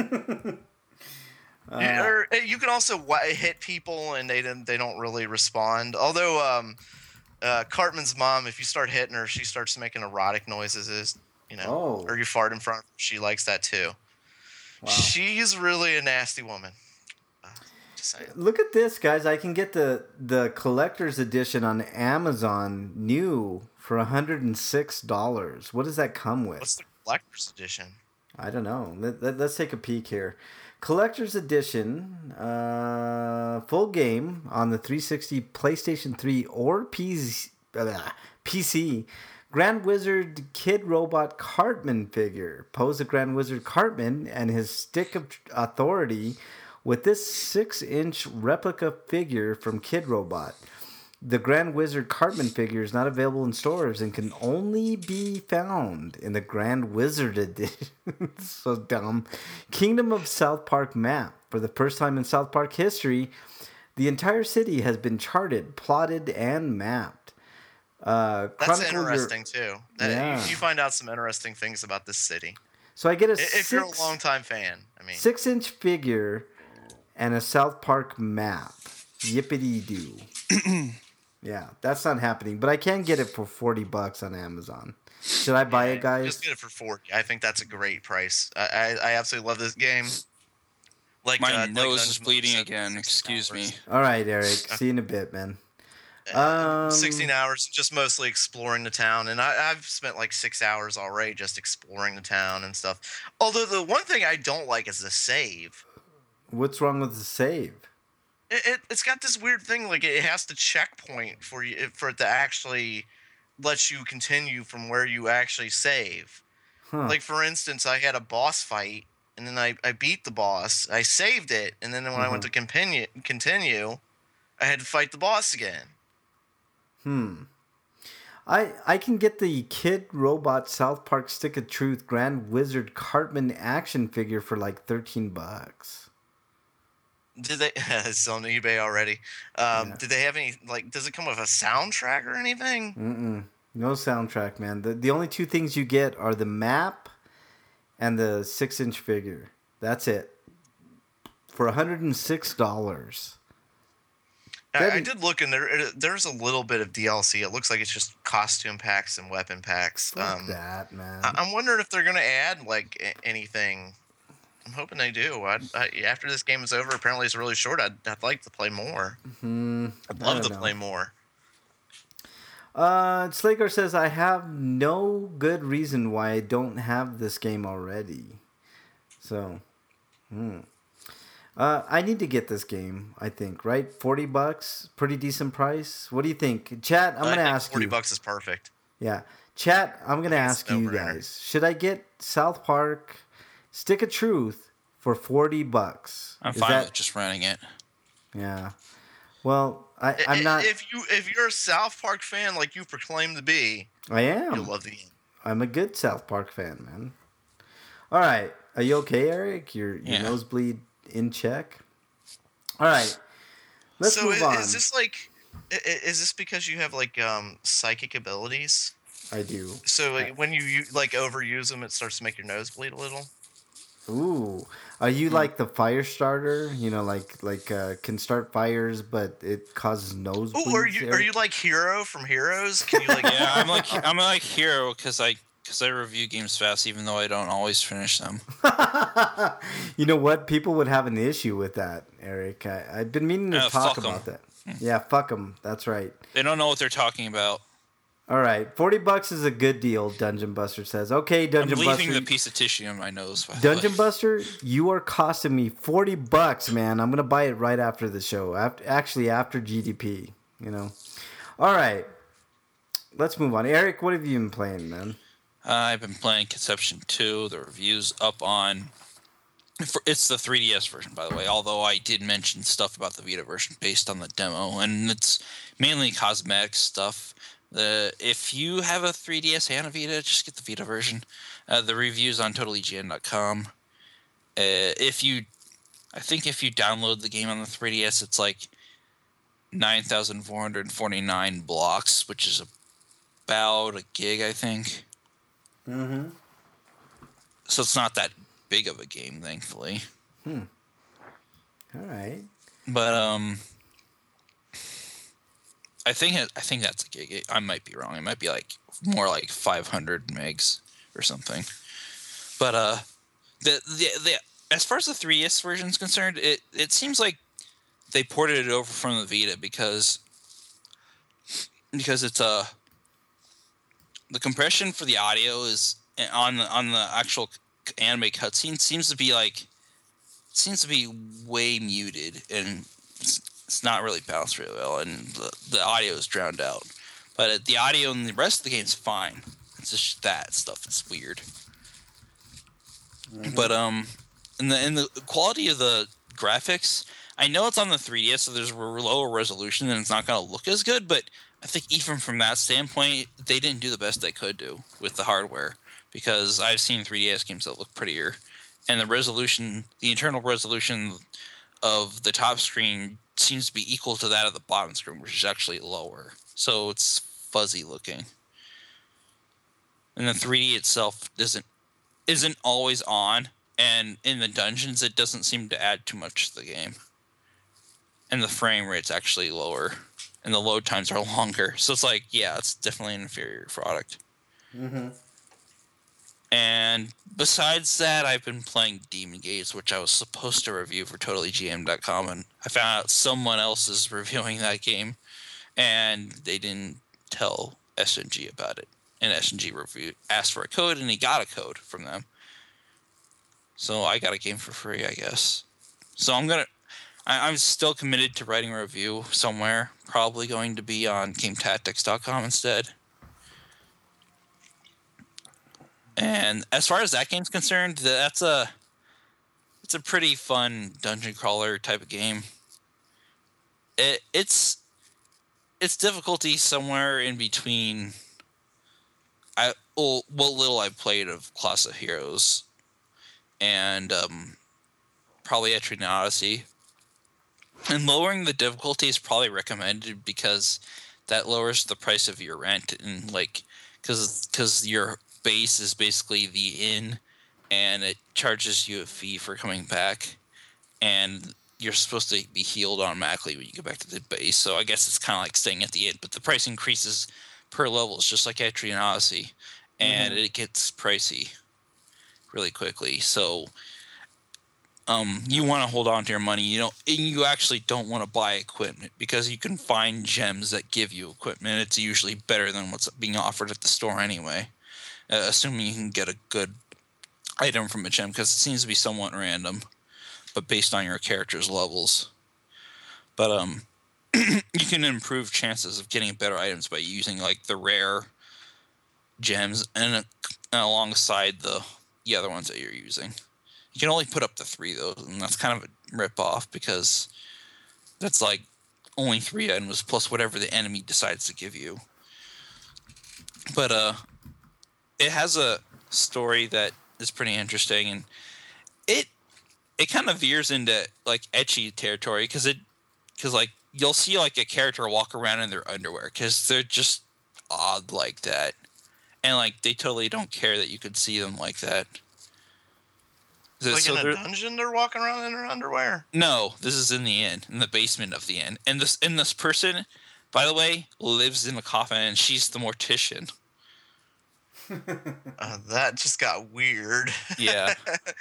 Uh, You- or uh, you can also wa- hit people and they don't they don't really respond. Although um, uh, Cartman's mom, if you start hitting her, she starts making erotic noises. Is you know, Oh. or you fart in front of her, she likes that too. Wow. She's really a nasty woman. Uh, just saying. Look at this, guys. I can get the the collector's edition on Amazon new for one hundred six dollars. What does that come with? What's the collector's edition? I don't know. Let, let, let's take a peek here. Collector's Edition, uh, full game on the three sixty, PlayStation three, or P C, uh, P C. Grand Wizard Kid Robot Cartman figure. Pose a Grand Wizard Cartman and his stick of authority with this six inch replica figure from Kid Robot. The Grand Wizard Cartman figure is not available in stores and can only be found in the Grand Wizard edition. So dumb. Kingdom of South Park map. For the first time in South Park history, the entire city has been charted, plotted, and mapped. Uh, That's chronicle your- interesting too. Uh, Yeah. You, you find out some interesting things about this city. So I get a I- If you're a six, longtime fan, I mean, six inch figure and a South Park map. Yippity doo. Yeah, that's not happening, but I can get it for forty bucks on Amazon. Should I buy yeah, it, guys? Just get it for forty. I think that's a great price. I I, I absolutely love this game. Like My uh, like nose Dungeon is bleeding Master, again. sixteen Excuse me. hours. All right, Eric. See you in a bit, man. Um, sixteen hours, just mostly exploring the town, and I, I've spent like six hours already just exploring the town and stuff. Although the one thing I don't like is the save. What's wrong with the save? It, it it's got this weird thing, like it has to checkpoint for you for it to actually let you continue from where you actually save. Huh. Like for instance, I had a boss fight, and then I, I beat the boss. I saved it, and then when I went to continue continue, I had to fight the boss again. Hmm. I I can get the Kid Robot South Park Stick of Truth Grand Wizard Cartman action figure for like thirteen bucks. Did they? It's on eBay already. Um, Yeah. Did they have any? Like, does it come with a soundtrack or anything? Mm-mm. No soundtrack, man. The the only two things you get are the map and the six inch figure. That's it. For one hundred and six dollars. I, I That- did look, and there it- there's a little bit of D L C. It looks like it's just costume packs and weapon packs. Fuck Um, that, man. I, I'm wondering if they're gonna add like a- anything. I'm hoping they do. I'd, I, after this game is over, apparently it's really short. I'd, I'd like to play more. Hmm. I'd I love don't to know. play more. Uh, Slaker says, I have no good reason why I don't have this game already. So, hmm. Uh, I need to get this game, I think, right? forty bucks, pretty decent price. What do you think? Chat, I'm I going to think ask forty you. bucks is perfect. Yeah. Chat, I'm going to I think it's ask you no-brainer. guys. Should I get South Park Stick of Truth for forty bucks? I'm Is fine that- with just renting it. Yeah. Well, I, I- I'm not. If you if you're a South Park fan like you proclaim to be, I am. you'll love the game. I'm a good South Park fan, man. All right. Are you okay, Eric? Your, your Yeah. nosebleed in check? All right. Let's so move is, on. is this like i- i- is this because you have like um psychic abilities? I do. So like, when you u- like overuse them, it starts to make your nose bleed a little. Ooh. Are you like the fire starter? You know, like like uh, can start fires, but it causes nosebleeds? Oh, are you are Eric? you like Hero from Heroes? Can you like? Yeah, I'm like I'm like hero because I because I review games fast, even though I don't always finish them. You know what? People would have an issue with that, Eric. I, I've been meaning to Uh, talk fuck 'em. about that. Yeah, fuck them. That's right. They don't know what they're talking about. All right, forty bucks is a good deal. Dungeon Buster says. Okay, I'm Dungeon leaving Buster. the piece of tissue in my nose. By the Dungeon way. Buster, you are costing me forty bucks, man. I'm gonna buy it right after the show. After, actually, after G D P. You know. All right, let's move on. Eric, what have you been playing, man? I've been playing Conception two. The review's up on For, it's the three D S version, by the way, although I did mention stuff about the Vita version based on the demo, and it's mainly cosmetic stuff. The If you have a three D S and a Vita, just get the Vita version. Uh, the reviews on total E G N dot com. Uh, if you, I think if you download the game on the three D S, it's like nine thousand four hundred forty-nine blocks, which is about a gig, I think. Mm-hmm. So it's not that big of a game, thankfully. Hmm. All right. But um, I think it, I think that's a gig. I might be wrong. It might be like more like five hundred megs or something. But uh, the the the as far as the three D S version is concerned, it it seems like they ported it over from the Vita because because it's a uh, the compression for the audio is on the on the actual anime cutscene seems to be like seems to be way muted, and it's, it's not really balanced really well, and the, the audio is drowned out. But the audio in the rest of the game is fine. It's just that stuff is weird. Mm-hmm. But um, in the in the quality of the graphics, I know it's on the three D S, so there's a lower resolution and it's not going to look as good. But I think even from that standpoint, they didn't do the best they could do with the hardware, because I've seen three D S games that look prettier, and the resolution, the internal resolution of the top screen seems to be equal to that of the bottom screen, which is actually lower. So it's fuzzy looking. And the three D itself isn't isn't always on, and in the dungeons it doesn't seem to add too much to the game. And the frame rate's actually lower, and the load times are longer. So it's like, yeah, it's definitely an inferior product. Mm-hmm. And besides that, I've been playing Demon Gates, which I was supposed to review for total E G M dot com, and I found out someone else is reviewing that game, and they didn't tell S N G about it. And S N G reviewed, asked for a code, and he got a code from them. So I got a game for free, I guess. So I'm gonna, I, I'm still committed to writing a review somewhere. Probably going to be on game tactics dot com instead. And as far as that game's concerned, that's a it's a pretty fun dungeon crawler type of game. It it's it's difficulty somewhere in between. I well, what little I played of Class of Heroes, and um, probably Etrian Odyssey. And lowering the difficulty is probably recommended because that lowers the price of your rent, and like because because your base is basically the inn, and it charges you a fee for coming back, and you're supposed to be healed automatically when you go back to the base. So I guess it's kind of like staying at the inn, but the price increases per level. It's just like Etrian Odyssey, and mm-hmm. it gets pricey really quickly. So um, you want to hold on to your money. You don't. You actually don't want to buy equipment because you can find gems that give you equipment. It's usually better than what's being offered at the store anyway. Uh, assuming you can get a good item from a gem, because it seems to be somewhat random, but based on your character's levels. But um, you can improve chances of getting better items by using like the rare gems and, uh, and alongside the the other ones that you're using. You can only put up to three though, and that's kind of a rip off because that's like only three items plus whatever the enemy decides to give you. But uh. It has a story that is pretty interesting, and it it kind of veers into like ecchi territory because it because like you'll see like a character walk around in their underwear because they're just odd like that, and like they totally don't care that you could see them like that. Like so in a dungeon, they're walking around in their underwear. No, this is in the inn, in the basement of the inn, and this and this person, by the way, lives in a coffin, and she's the mortician. uh, that just got weird. Yeah.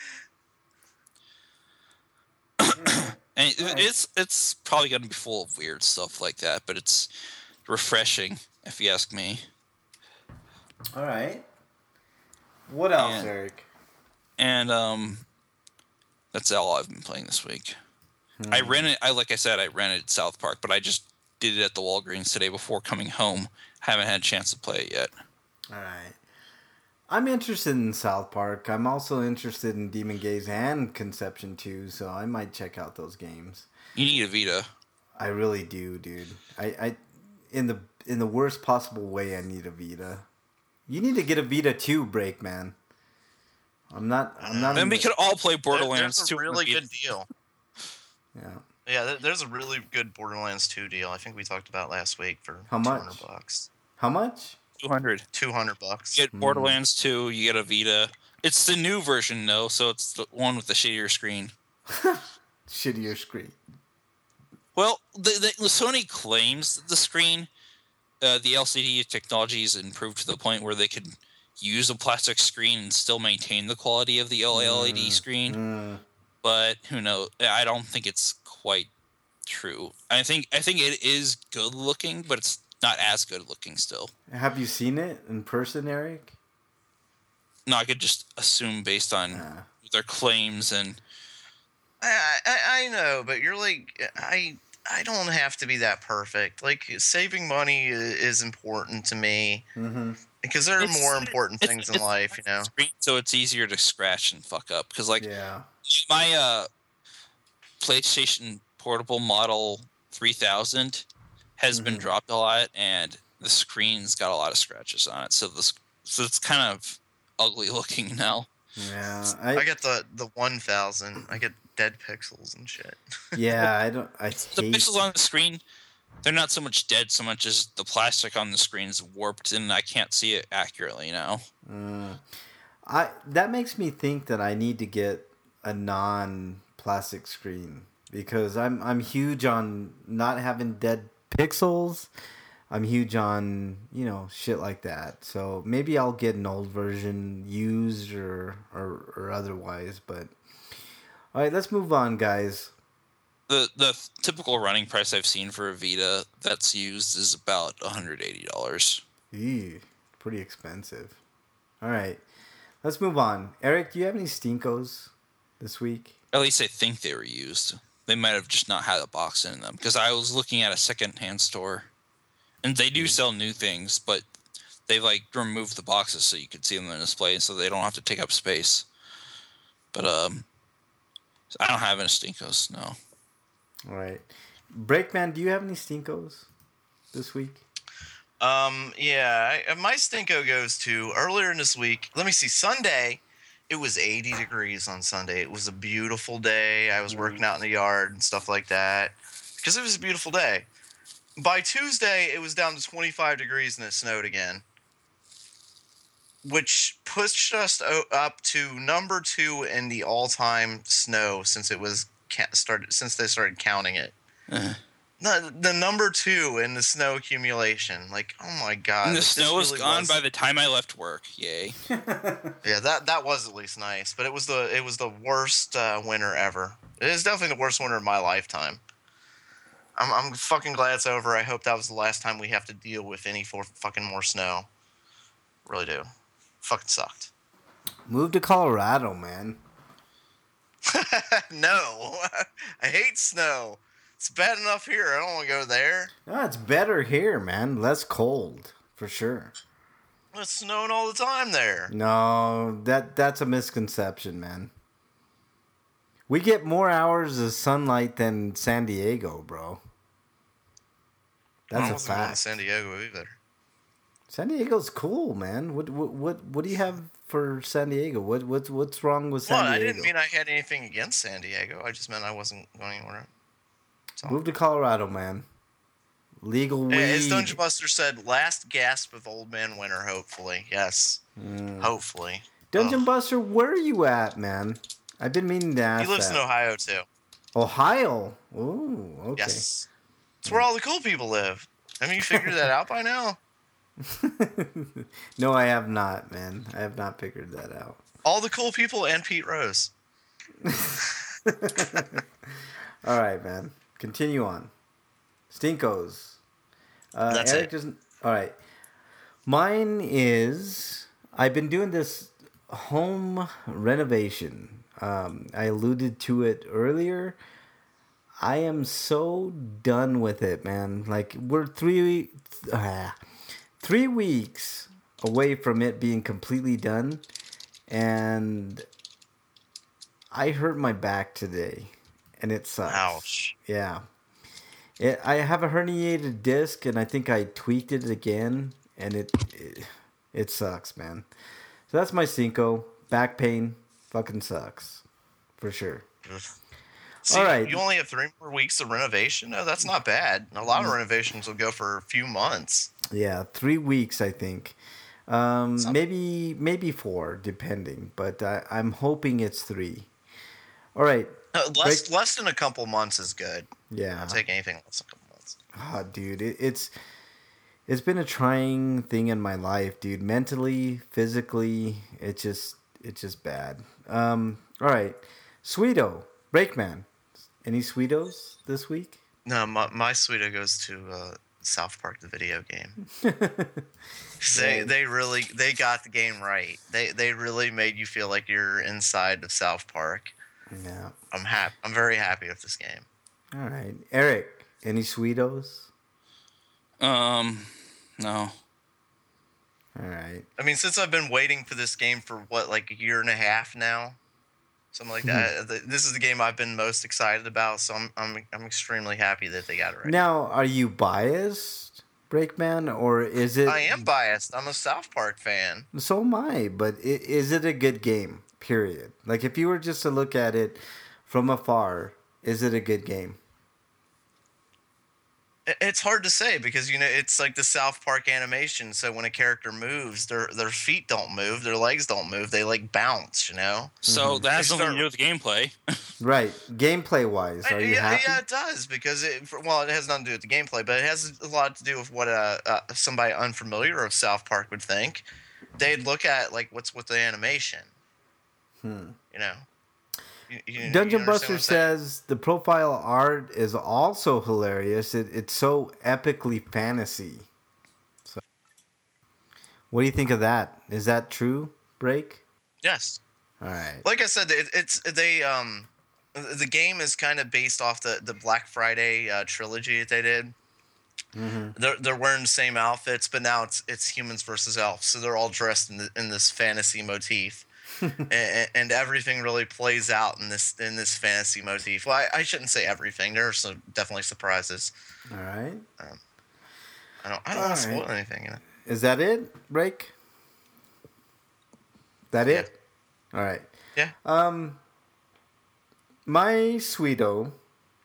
And it, it's it's probably going to be full of weird stuff like that, but it's refreshing, if you ask me. All right. What else, and, Eric? And um, that's all I've been playing this week. Hmm. I rented. I like I said, I rented South Park, but I just did it at the Walgreens today before coming home. Haven't had a chance to play it yet. All right. I'm interested in South Park. I'm also interested in Demon Gaze and Conception two, so I might check out those games. You need a Vita. I really do, dude. I, I in the in the worst possible way, I need a Vita. You need to get a Vita too, Break Man. I'm not. I'm not. Then we the, could all play There- Borderlands There's two. a really good deal. Yeah. Yeah, there- there's a really good Borderlands two deal. I think we talked about last week for How two much? hundred bucks. How much? two hundred. two hundred bucks. You get Borderlands two. You get a Vita. It's the new version though, so it's the one with the shittier screen. Shittier screen. Well, the, the Sony claims that the screen, uh, the L C D technology is improved to the point where they could use a plastic screen and still maintain the quality of the L E D screen. Mm. But who knows? I don't think it's quite true. I think I think it is good looking, but it's not as good looking still. Have you seen it in person, Eric? No, I could just assume based on Nah. their claims and I, I I know, but you're like I I don't have to be that perfect. Like saving money i- is important to me Mm-hmm. because there are It's- more important it's- things in it's- life, you know. screen, so it's easier to scratch and fuck up. Because like Yeah. my uh, PlayStation Portable Model three thousand has been Mhm. dropped a lot, and the screen's got a lot of scratches on it. So this so it's kind of ugly looking now. Yeah. I, I, get the the one thousand. I get dead pixels and shit. yeah. I don't. I The hate. pixels on the screen, they're not so much dead, so much as the plastic on the screen's warped, and I can't see it accurately now. Mm. I that makes me think that I need to get a non-plastic screen because I'm I'm huge on not having dead pixels. I'm huge on, you know, shit like that. So maybe I'll get an old version used or or, or otherwise, but all right, let's move on, guys. The the typical running price I've seen for a Vita that's used is about one hundred eighty dollars. Eee, pretty expensive. All right. Let's move on. Eric, do you have any Stinkos this week? At least I think they were used. They might have just not had a box in them because I was looking at a secondhand store, and they do sell new things, but they've like removed the boxes so you can see them in display, so they don't have to take up space. But um, I don't have any Stinkos. No. All right. Breakman, do you have any Stinkos this week? Um, yeah, I, my stinko goes to earlier in this week. Let me see. Sunday, it was eighty degrees on Sunday. It was a beautiful day. I was working out in the yard and stuff like that because it was a beautiful day. By Tuesday, it was down to twenty-five degrees and it snowed again, which pushed us o- up to number two in the all-time snow since it was ca- started since they started counting it. Uh, The, the number two in the snow accumulation. Like, oh my god. and the like, this snow was really gone was- by the time I left work. Yay. Yeah, that that was at least nice, but it was the it was the worst uh, winter ever. It is definitely the worst winter of my lifetime. I'm I'm fucking glad it's over. I hope that was the last time we have to deal with any for fucking more snow. Really do. Fucking sucked. Move to Colorado, man. No, I hate snow. It's bad enough here. I don't want to go there. No, it's better here, man. Less cold, for sure. It's snowing all the time there. No, that that's a misconception, man. We get more hours of sunlight than San Diego, bro. I That's a wasn't going to fact. San Diego either. San Diego's cool, man. What what what what do you have for San Diego? What what's what's wrong with San Well, I Diego? didn't mean I had anything against San Diego. I just meant I wasn't going anywhere. So. Move to Colorado, man. Legal weed. As Dungeon Buster said, last gasp of Old Man Winter, hopefully. Yes. Mm. Hopefully. Dungeon Ugh. Buster, where are you at, man? I've been meaning to ask He lives that. in Ohio, too. Ohio. Ooh, okay. Yes. It's where all the cool people live. Haven't you figured that out by now? No, I have not, man. I have not figured that out. All the cool people and Pete Rose. All right, man. Continue on. Stinkos. Uh, That's Eric it. doesn't. All right. Mine is. I've been doing this home renovation. Um, I alluded to it earlier. I am so done with it, man. Like we're three, uh, three weeks away from it being completely done, and I hurt my back today, and it sucks. Ouch. Yeah. It, I have a herniated disc, and I think I tweaked it again, and it it, it sucks, man. So that's my Cinco. Back pain fucking sucks, for sure. See, All right. you only have three more weeks of renovation? No, that's not bad. A lot of renovations will go for a few months. Yeah, three weeks, I think. Um, maybe maybe four, depending. But I, I'm hoping it's three. All right. Uh, less Break- less than a couple months is good. Yeah. I'll take anything less than a couple months. Ah, dude, it, it's it's been a trying thing in my life, dude. Mentally, physically, it's just it's just bad. Um, all right, Sweeto, Breakman. Any Sweetos this week? No, my, my Sweeto goes to uh, South Park, the video game. they Yeah. they really they got the game right. They they really made you feel like you're inside of South Park. Yeah. I'm happy. I'm very happy with this game. All right, Eric. Any Sweetos? Um, no. All right. I mean, since I've been waiting for this game for what, like a year and a half now, something like that. th- This is the game I've been most excited about, so I'm I'm I'm extremely happy that they got it right. Now, are you biased, Breakman, or is it? I am biased. I'm a South Park fan. So am I. But i- is it a good game? Period. Like, if you were just to look at it from afar, is it a good game? I- It's hard to say because you know it's like the South Park animation. So when a character moves, their their feet don't move, their legs don't move. They like bounce. You know. So that has They nothing to start- do with the gameplay. Right. Gameplay wise, are you yeah, happy? yeah, it does because it for- well, it has nothing to do with the gameplay, but it has a lot to do with what uh, uh somebody unfamiliar of South Park would think. They'd look at like what's with the animation. Hmm. You know. You- you- you Dungeon understand Buster what I'm saying? says the profile art is also hilarious. It, it's so epically fantasy. So, what do you think of that? Is that true, Break? Yes. All right. Like I said, it, it's they um the game is kind of based off the the Black Friday uh, trilogy that they did. Mm-hmm. They're they're wearing the same outfits, but now it's it's humans versus elves, so they're all dressed in the, in this fantasy motif, and, and everything really plays out in this in this fantasy motif. Well, I, I shouldn't say everything. There are some definitely surprises. All right. I don't I don't All want to spoil right. anything. In it. Is that it, Break? That it? All right. Yeah. Um, my Sweeto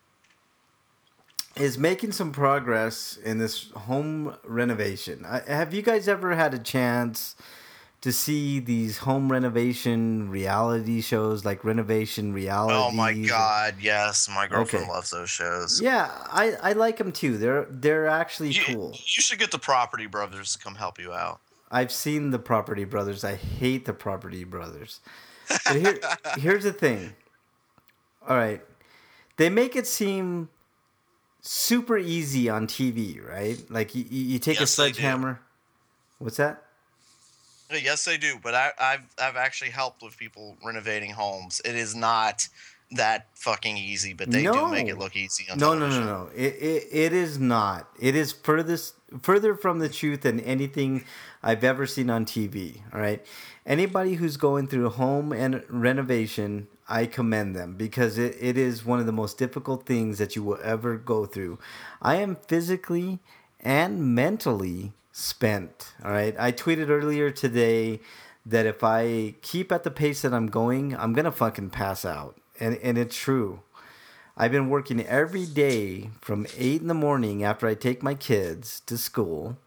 is making some progress in this home renovation. I, have you guys ever had a chance to see these home renovation reality shows, like Renovation Reality? Oh my God! Yes, my girlfriend Okay. loves those shows. Yeah, I, I like them too. They're they're actually You, cool. you should get the Property Brothers to come help you out. I've seen the Property Brothers. I hate the Property Brothers. But here, here's the thing. All right. They make it seem super easy on T V, right? Like you, you you take a Yes, they do. sledgehammer. What's that? Yes, they do. But I, I've I've actually helped with people renovating homes. It is not that fucking easy, but they do make it No. look easy on No, no, television. no, no. It, it it is not. It is furthest further from the truth than anything I've ever seen on T V. All right. Anybody who's going through home and renovation, I commend them because it, it is one of the most difficult things that you will ever go through. I am physically and mentally spent. All right. I tweeted earlier today that if I keep at the pace that I'm going, I'm gonna fucking pass out. And and it's true. I've been working every day from eight in the morning after I take my kids to school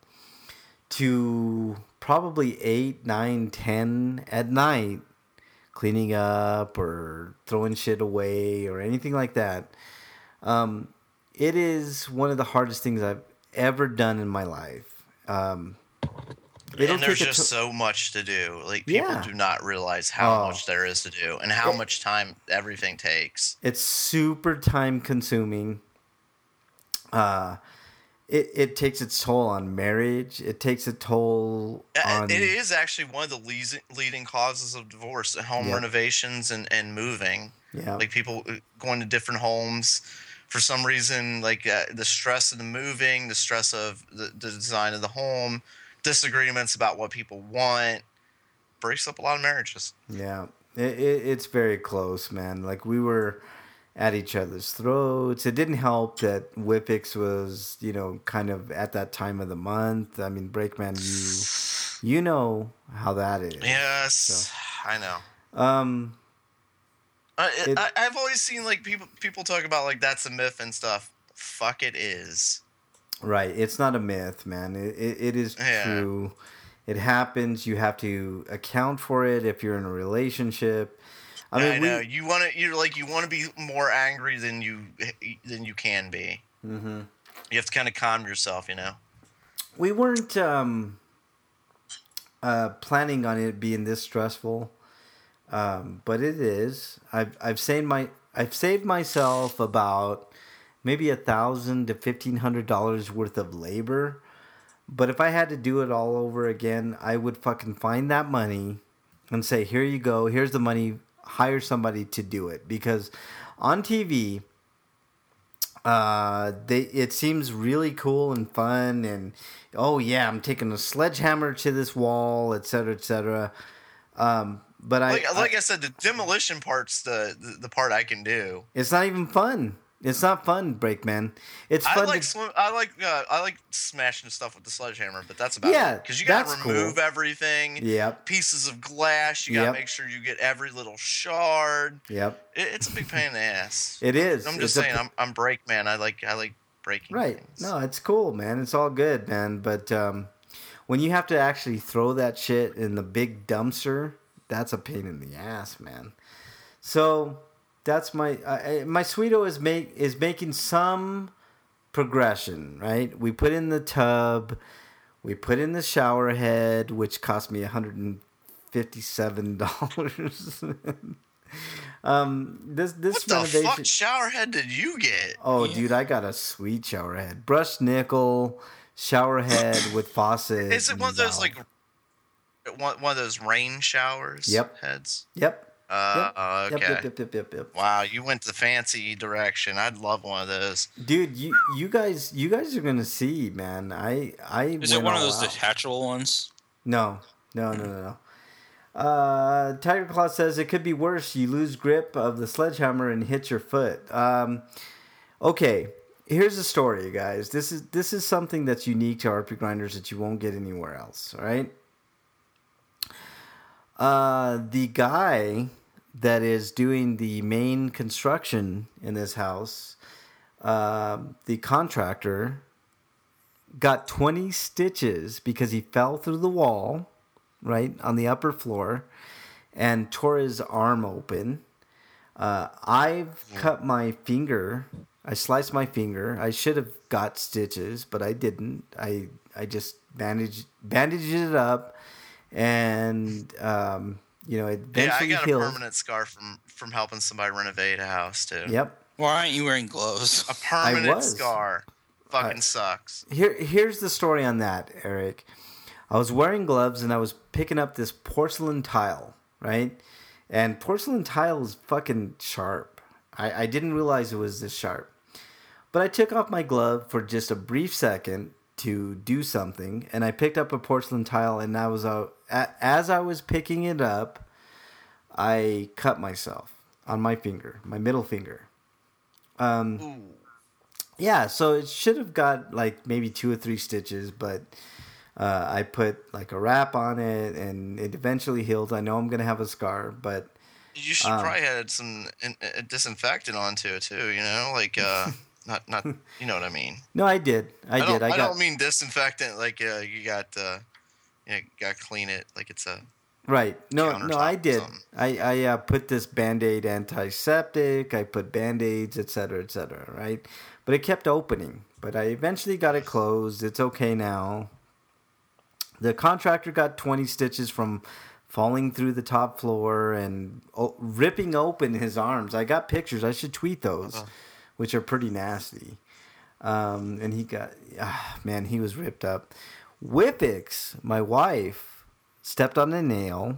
to probably eight, nine, ten at night, cleaning up or throwing shit away or anything like that. Um, it is one of the hardest things I've ever done in my life. Um, it'll And there's take a just to- so much to do. Like people Yeah. do not realize how Oh. much there is to do and how It- much time everything takes. It's super time consuming. Uh, it, it takes its toll on marriage. It takes a toll Uh, on. It is actually one of the leas- leading causes of divorce: home Yep. renovations and, and moving. Yeah. Like people uh, going to different homes for some reason, like uh, the stress of the moving, the stress of the, the design of the home, disagreements about what people want. Breaks up a lot of marriages. Yeah, it, it, it's very close, man. Like, we were at each other's throats. It didn't help that Whippix was, you know, kind of at that time of the month. I mean, Breakman, you you know how that is. Yes, so. I know. Um, I, it, I I've always seen like people people talk about like that's a myth and stuff. Fuck, it is. Right, it's not a myth, man. It it, it is yeah. true. It happens. You have to account for it if you're in a relationship. I mean, I know we, you want to. You're like you want to be more angry than you than you can be. Mm-hmm. You have to kind of calm yourself, you know. We weren't um, uh, planning on it being this stressful, um, but it is. I've I've saved my I've saved myself about maybe a thousand to fifteen hundred dollars worth of labor. But if I had to do it all over again, I would fucking find that money and say, here you go, here's the money, hire somebody to do it. Because on T V, uh, they it seems really cool and fun and, oh yeah, I'm taking a sledgehammer to this wall, et cetera, et cetera. Um, but I... Like, like I, I said, the demolition part's the, the, the part I can do. It's not even fun. It's not fun, Breakman. It's fun. I like to... sw- I like uh, I like smashing stuff with the sledgehammer, but that's about yeah, it. Because you gotta that's remove cool. everything. Yep. Pieces of glass. You gotta Yep. make sure you get every little shard. Yep. It, it's a big pain in the ass. It is. I'm just It's saying. A... I'm I'm break man. I like I like breaking. Right. Things. No, it's cool, man. It's all good, man. But um, when you have to actually throw that shit in the big dumpster, that's a pain in the ass, man. So that's my uh, my Sweeto is make is making some progression, right? We put in the tub, we put in the shower head, which cost me one hundred and fifty-seven dollars. um, this this what the renovation. fuck shower head did you get? Oh, Yeah. dude, I got a sweet shower head, brushed nickel shower head with faucet. Is it one of those valve. like one one of those rain showers? Yep. Heads. Yep. Uh, Yep. okay. Yep. Yep. Yep. Yep. Yep. Wow, you went the fancy direction. I'd love one of those. Dude, you you guys you guys are gonna see, man. I I Is it went one of all those out. detachable ones? No, no, no, no, no. Uh, Tiger Claw says it could be worse. You lose grip of the sledgehammer and hit your foot. Um, okay, here's the story, you guys. This is this is something that's unique to R P Grinders that you won't get anywhere else. All right. Uh, the guy that is doing the main construction in this house, uh, the contractor, got twenty stitches because he fell through the wall, right, on the upper floor, and tore his arm open. Uh, I've cut my finger. I sliced my finger. I should have got stitches, but I didn't. I I just bandaged bandaged it up, and um, you know, it Yeah, I eventually got healed. a permanent scar from from helping somebody renovate a house too. Yep. Why aren't you wearing gloves? A permanent was. scar. Fucking I- sucks. Here, here's the story on that, Eric. I was wearing gloves and I was picking up this porcelain tile, right? And porcelain tile is fucking sharp. I, I didn't realize it was this sharp. But I took off my glove for just a brief second to do something, and I picked up a porcelain tile, and I was uh, a- as I was picking it up, I cut myself on my finger, my middle finger. Um, Ooh. yeah, so it should have got like maybe two or three stitches, but uh, I put like a wrap on it, and it eventually healed. I know I'm gonna have a scar, but You should Um, probably had some in, uh, disinfectant onto it too. You know, like uh, not not. You know what I mean? no, I did, I, don't, did. I, I got don't mean disinfectant like uh, you got. Uh, you know, got to clean it like it's a. right. No, countertop no, I or did. something. I I uh, put this Band-Aid antiseptic. I put Band-Aids, et cetera, et cetera. Right, but it kept opening. But I eventually got it closed. It's okay now. The contractor got twenty stitches from falling through the top floor and oh, ripping open his arms. I got pictures. I should tweet those, Uh-huh. which are pretty nasty. Um, and he got, ah, man, he was ripped up. Whippix, my wife, stepped on a nail.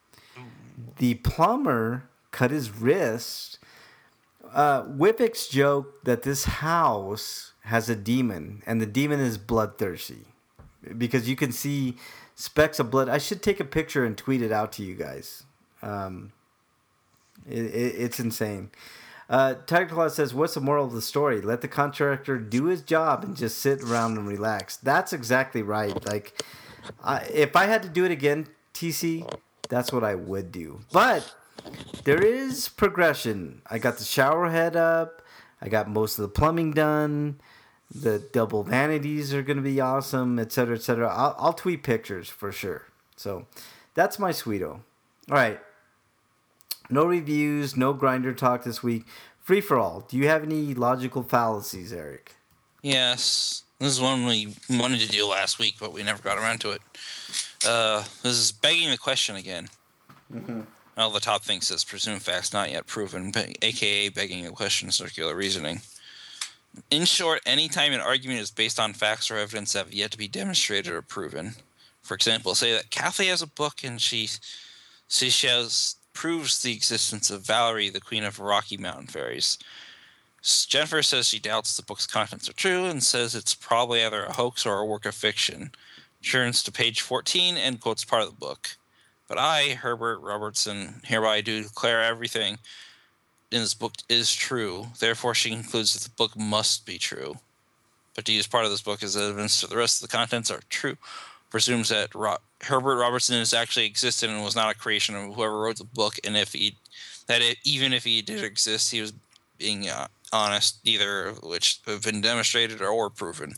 The plumber cut his wrist. Uh, Whippix joked that this house has a demon, and the demon is bloodthirsty. because you can see specks of blood. I should take a picture and tweet it out to you guys. Um, it, it, it's insane. Uh, Tiger Claw says, what's the moral of the story? Let the contractor do his job and just sit around and relax. That's exactly right. Like, I, if I had to do it again, T C, that's what I would do. But there is progression. I got the shower head up. I got most of the plumbing done. The double vanities are going to be awesome, et cetera, et cetera. I'll, I'll tweet pictures for sure. So that's my sweeto. All right. No reviews, no grinder talk this week. Free for all. Do you have any logical fallacies, Eric? Yes. This is one we wanted to do last week, but we never got around to it. Uh, this is begging the question again. Mm-hmm. Well, the top thing says presumed facts not yet proven, a k a begging the question, circular reasoning. In short, any time an argument is based on facts or evidence that have yet to be demonstrated or proven. For example, say that Kathy has a book and she, she shows, proves the existence of Valerie, the queen of Rocky Mountain fairies. Jennifer says she doubts the book's contents are true and says it's probably either a hoax or a work of fiction. Turns to page fourteen and quotes part of the book. But I, Herbert Robertson, hereby do declare everything in this book is true. Therefore, she concludes that the book must be true. But to use part of this book as evidence that the rest of the contents are true, presumes that Ro- Herbert Robertson has actually existed and was not a creation of whoever wrote the book, and if he, that it, even if he did exist, he was being uh, honest, either of which have been demonstrated or, or proven.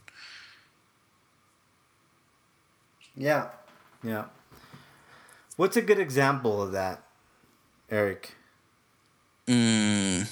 Yeah, yeah. What's a good example of that, Eric? Hmm.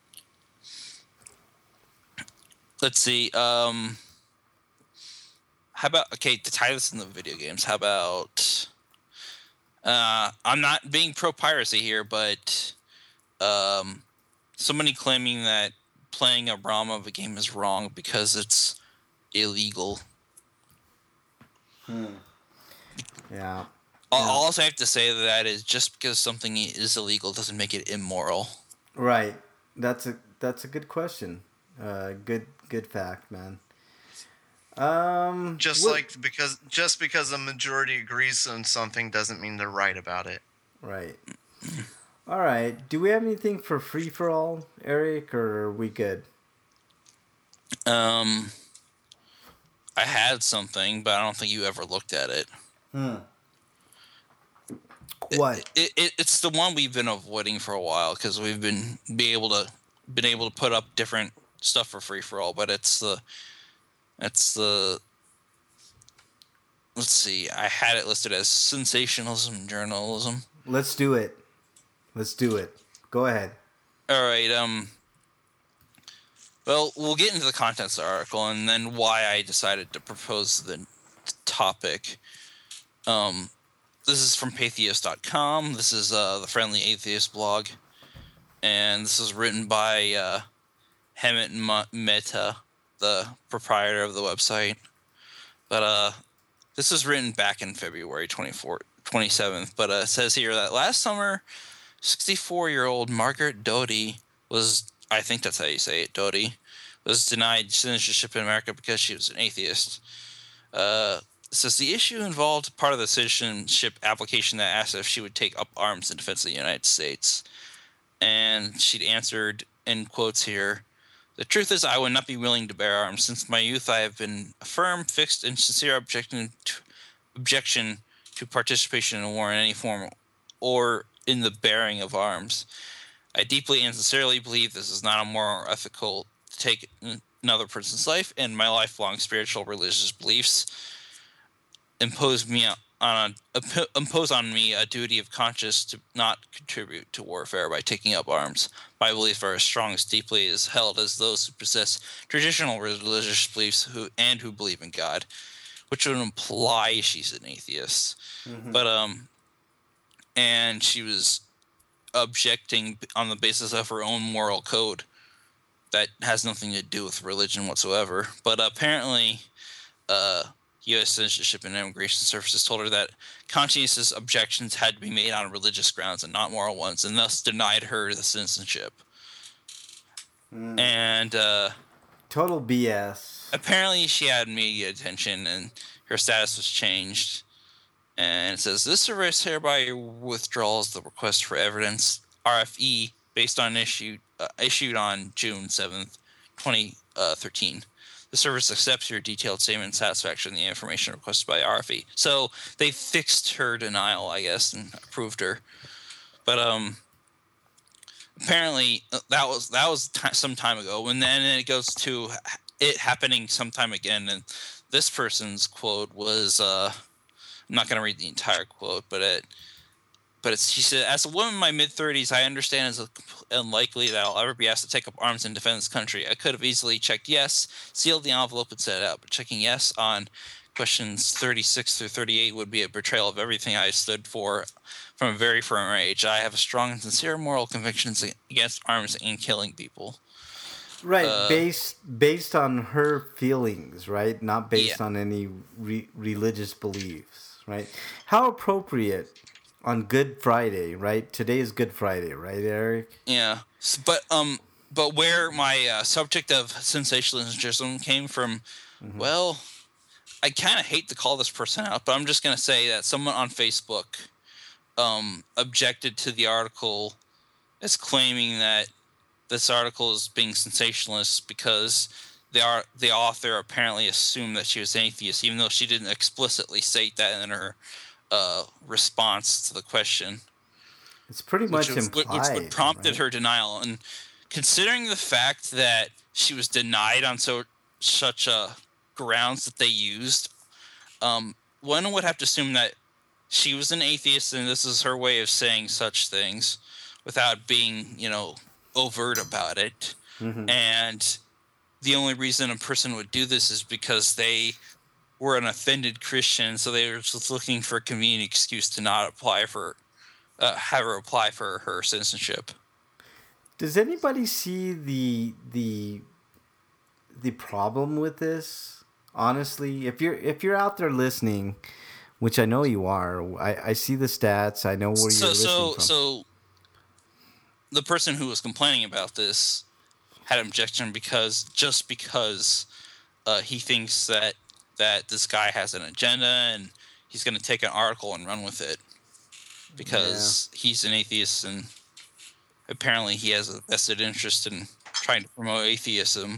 Let's see. Um, how about, okay, to tie this in the video games, how about, uh, I'm not being pro-piracy here, but um, somebody claiming that playing a ROM of a game is wrong because it's illegal. Hmm. Yeah. All, yeah. all I have to say to that is just because something is illegal doesn't make it immoral. Right. That's a that's a good question. Uh, good good fact, man. Um, Just what- like because just because the majority agrees on something doesn't mean they're right about it. Right. All right. Do we have anything for free for all, Eric, or are we good? Um, I had something, but I don't think you ever looked at it. Hmm. What? It, it, it's the one we've been avoiding for a while because we've been be able to been able to put up different stuff for free for all, but it's the it's the let's see, I had it listed as sensationalism journalism. Let's do it. Let's do it. Go ahead. All right. Um. Well, we'll get into the contents of the article and then why I decided to propose the topic. Um. This is from Patheos dot com. This is uh, the Friendly Atheist blog. And this is written by uh, Hemant Mehta, the proprietor of the website. But uh, this was written back in February twenty-fourth, twenty-seventh. But uh, it says here that last summer, sixty-four-year-old Margaret Doty was, I think that's how you say it, Doty, was denied citizenship in America because she was an atheist. Uh... Says the issue involved part of the citizenship application that asked if she would take up arms in defense of the United States. And she'd answered, in quotes here, "The truth is I would not be willing to bear arms. Since my youth I have been a firm, fixed, and sincere objection to, objection to participation in war in any form or in the bearing of arms. I deeply and sincerely believe this is not a moral or ethical to take another person's life, and my lifelong spiritual religious beliefs impose me on a, impose on me a duty of conscience to not contribute to warfare by taking up arms. My beliefs are as strong as deeply as held as those who possess traditional religious beliefs who and who believe in God," which would imply she's an atheist. Mm-hmm. But um, and she was objecting on the basis of her own moral code that has nothing to do with religion whatsoever. But apparently, uh. U S Citizenship and Immigration Services told her that conscientious objections had to be made on religious grounds and not moral ones, and thus denied her the citizenship. Mm. And uh, total B S. Apparently, she had media attention, and her status was changed. And it says, this service hereby withdraws the request for evidence, R F E, based on issue, uh, issued on June seventh, twenty thirteen. The service accepts your detailed statement and satisfaction in the information requested by R F E. So they fixed her denial, I guess, and approved her. But um, apparently that was that was t- some time ago. And then it goes to it happening sometime again. And this person's quote was, uh, I'm not going to read the entire quote, but it, but it's, she said, as a woman in my mid-thirties, I understand it's unlikely that I'll ever be asked to take up arms and defend this country. I could have easily checked yes, sealed the envelope, and set it out. But checking yes on questions thirty-six through thirty-eight would be a betrayal of everything I stood for from a very firm age. I have a strong and sincere moral convictions against arms and killing people. Right, Uh, based based on her feelings, right? Not based Yeah. on any re- religious beliefs, right? How appropriate on Good Friday, right? Today is Good Friday, right, Eric? Yeah, S- but um, but where my uh, subject of sensationalism came from, well, I kind of hate to call this person out, but I'm just gonna say that someone on Facebook, um, objected to the article as claiming that this article is being sensationalist because the art, the author apparently assumed that she was an atheist, even though she didn't explicitly state that in her uh, response to the question. It's pretty much which, was, implied. which prompted right? her denial. And considering the fact that she was denied on so such uh, grounds that they used, um, one would have to assume that she was an atheist, and this is her way of saying such things without being, you know, overt about it. Mhm. And the only reason a person would do this is because they were an offended Christian, so they were just looking for a convenient excuse to not apply for, uh, have her apply for her citizenship. Does anybody see the the the problem with this? Honestly, if you're if you're out there listening, which I know you are, I, I see the stats. I know where so, you're listening so, from. so the person who was complaining about this had an objection because just because uh, he thinks that that this guy has an agenda and he's going to take an article and run with it because yeah. he's an atheist and apparently he has a vested interest in trying to promote atheism.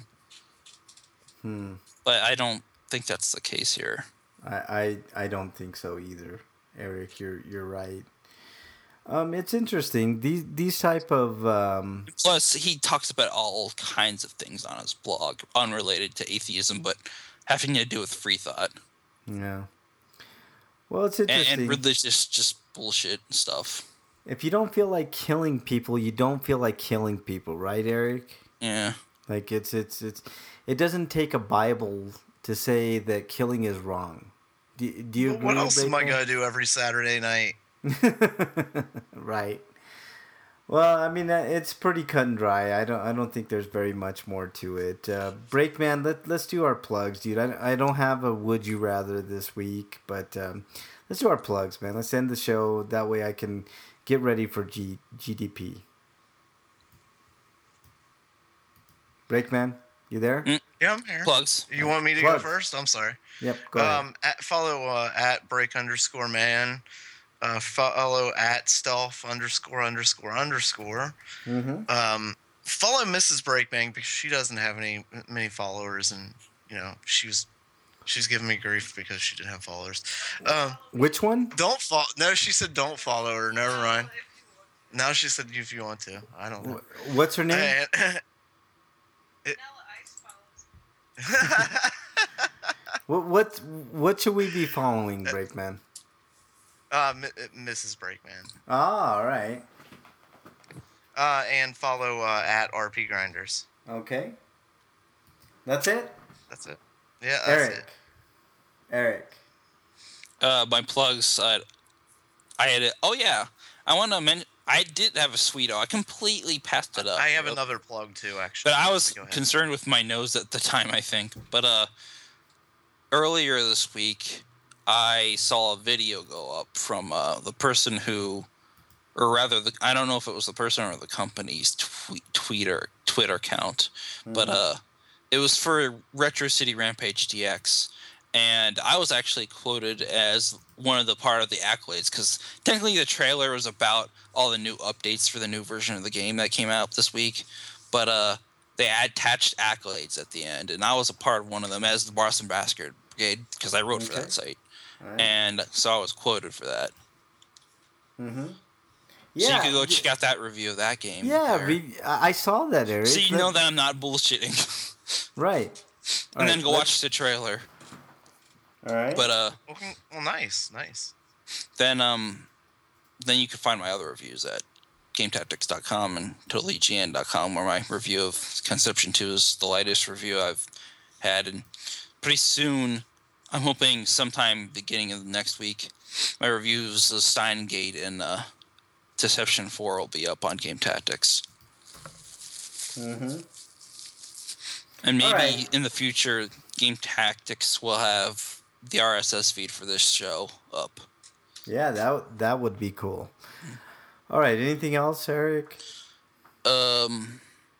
Hmm. But I don't think that's the case here. I, I, I don't think so either, Eric. You're you're right. Um, it's interesting. These these type of um... plus he talks about all kinds of things on his blog unrelated to atheism, but having to do with free thought. Yeah. Well, it's interesting. And, and religious just bullshit and stuff. If you don't feel like killing people, you don't feel like killing people, right, Eric? Yeah. Like it's it's it's it doesn't take a Bible to say that killing is wrong. Do, do you Well, agree? what else Bacon? am I gonna do every Saturday night? Right. Well, I mean, uh, it's pretty cut and dry. I don't I don't think there's very much more to it. Uh, Breakman, let let's do our plugs, dude. I, I don't have a would you rather this week, but um, let's do our plugs, man. Let's end the show. That way I can get ready for G, GDP. Breakman, you there? Mm. Yeah, I'm here. Plugs. You want me to Plugs. go first? I'm sorry. Yep, go ahead. Um, at, follow uh, at break underscore man. Uh, follow at stealth underscore underscore underscore. Mm-hmm. Um, follow Missus Breakbang because she doesn't have any many followers, and you know she was she's giving me grief because she didn't have followers. Um, Which one? don't follow. No, she said don't follow her. Never mind. Now she said if you want to. I don't know. What's her name? And- it- What what what should we be following, Breakman? uh, M- Missus Breakman. Ah, all right. Uh, and follow uh, at R P Grinders. Okay. That's it? That's it. Yeah, that's Eric. it. Eric. Uh, my plugs. Uh, I had. A, oh yeah, I want to mention. I did have a Sweeto. I completely passed it up. I have Yep. another plug too, actually. But I was Go ahead. concerned with my nose at the time, I think. But uh, earlier this week, I saw a video go up from uh, the person who, or rather, the, I don't know if it was the person or the company's tweet, Twitter Twitter account, mm-hmm. but uh, it was for Retro City Rampage D X, and I was actually quoted as one of the part of the accolades because technically the trailer was about all the new updates for the new version of the game that came out this week, but uh, they attached accolades at the end, and I was a part of one of them as the Boston Basket Brigade because I wrote Okay. for that site, Right. and so I was quoted for that. Mm-hmm. So Yeah. you could go check out that review of that game. Yeah, there. re- I I saw that, Eric. so you Let- know that I'm not bullshitting. Right. All and right, then go let's- watch the trailer. All right. But uh, Well, con- well, nice, nice. then um, then you can find my other reviews at game tactics dot com and totally g n dot com, where my review of Conception two is the lightest review I've had, and pretty soon, I'm hoping sometime beginning of next week, my reviews of Stein Gate and uh, Deception four will be up on Game Tactics. Mm-hmm. And maybe Alright. in the future, Game Tactics will have the R S S feed for this show up. Yeah, that that would be cool. All right. Anything else, Eric? Um,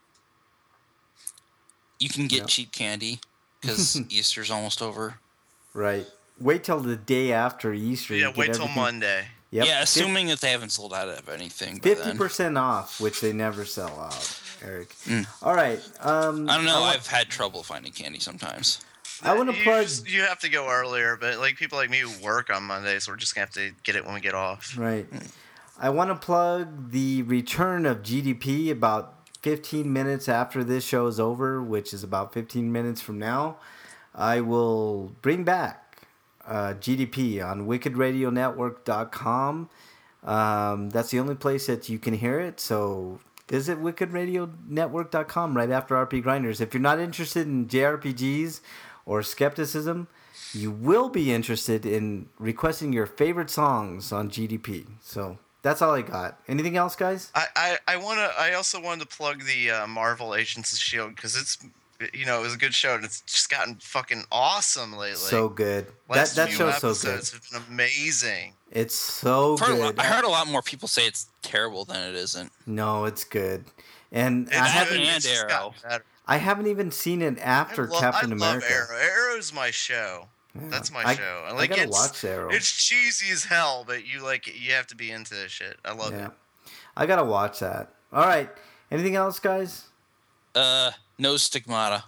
you can get No. cheap candy because Easter's almost over. Right. Wait till the day after Easter. Yeah, you get wait till everything- Monday. Yep. Yeah, assuming that they haven't sold out of anything by Fifty then. percent off, which they never sell out, Eric. Mm. All right. Um, I don't know. wa- I've had trouble finding candy sometimes. I want to you plug. just- you have to go earlier, but like people like me who work on Mondays, we're just gonna have to get it when we get off. Right. I want to plug the return of G D P about fifteen minutes after this show is over, which is about fifteen minutes from now. I will bring back uh, G D P on wicked radio network dot com. Um, that's the only place that you can hear it. So visit wicked radio network dot com right after R P Grinders. If you're not interested in J R P Gs or skepticism, you will be interested in requesting your favorite songs on G D P. So that's all I got. Anything else, guys? I, I, I wanna I also wanted to plug the uh, Marvel Agents of Shield because it's you know it was a good show and it's just gotten fucking awesome lately. So good. That Last that few show's so episodes good. have been amazing. It's so I've heard a good. lot- I heard a lot more people say it's terrible than it isn't. No, it's good. And It's I That haven't good, and it's just Arrow. gotten better. I haven't even seen it after I love, Captain I America. love Arrow. Arrow's my show. Yeah. That's my I- show. I Like gotta it's, watch Arrow. It's cheesy as hell, but you like you have to be into this shit. I love Yeah. it. I gotta watch that. All right. Anything else, guys? Uh, no stigmata.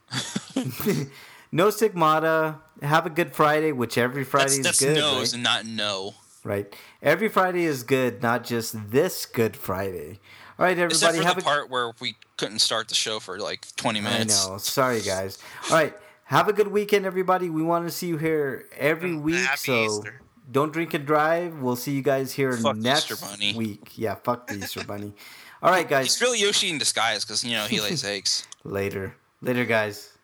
No stigmata. Have a good Friday, which every Friday that's that's is good. no's right? and not no. Right. Every Friday is good, not just this Good Friday. All right, Except everybody. for Have the a part where we couldn't start the show for like twenty I minutes. know. Sorry, guys. All right. Have a good weekend, everybody. We want to see you here every And week. happy So Easter. don't drink and drive. We'll see you guys here Fuck the next Easter Bunny. week. Yeah, fuck the Easter Bunny. All right, He's guys. really Yoshi in disguise because you know he lays eggs. Later. Later, guys.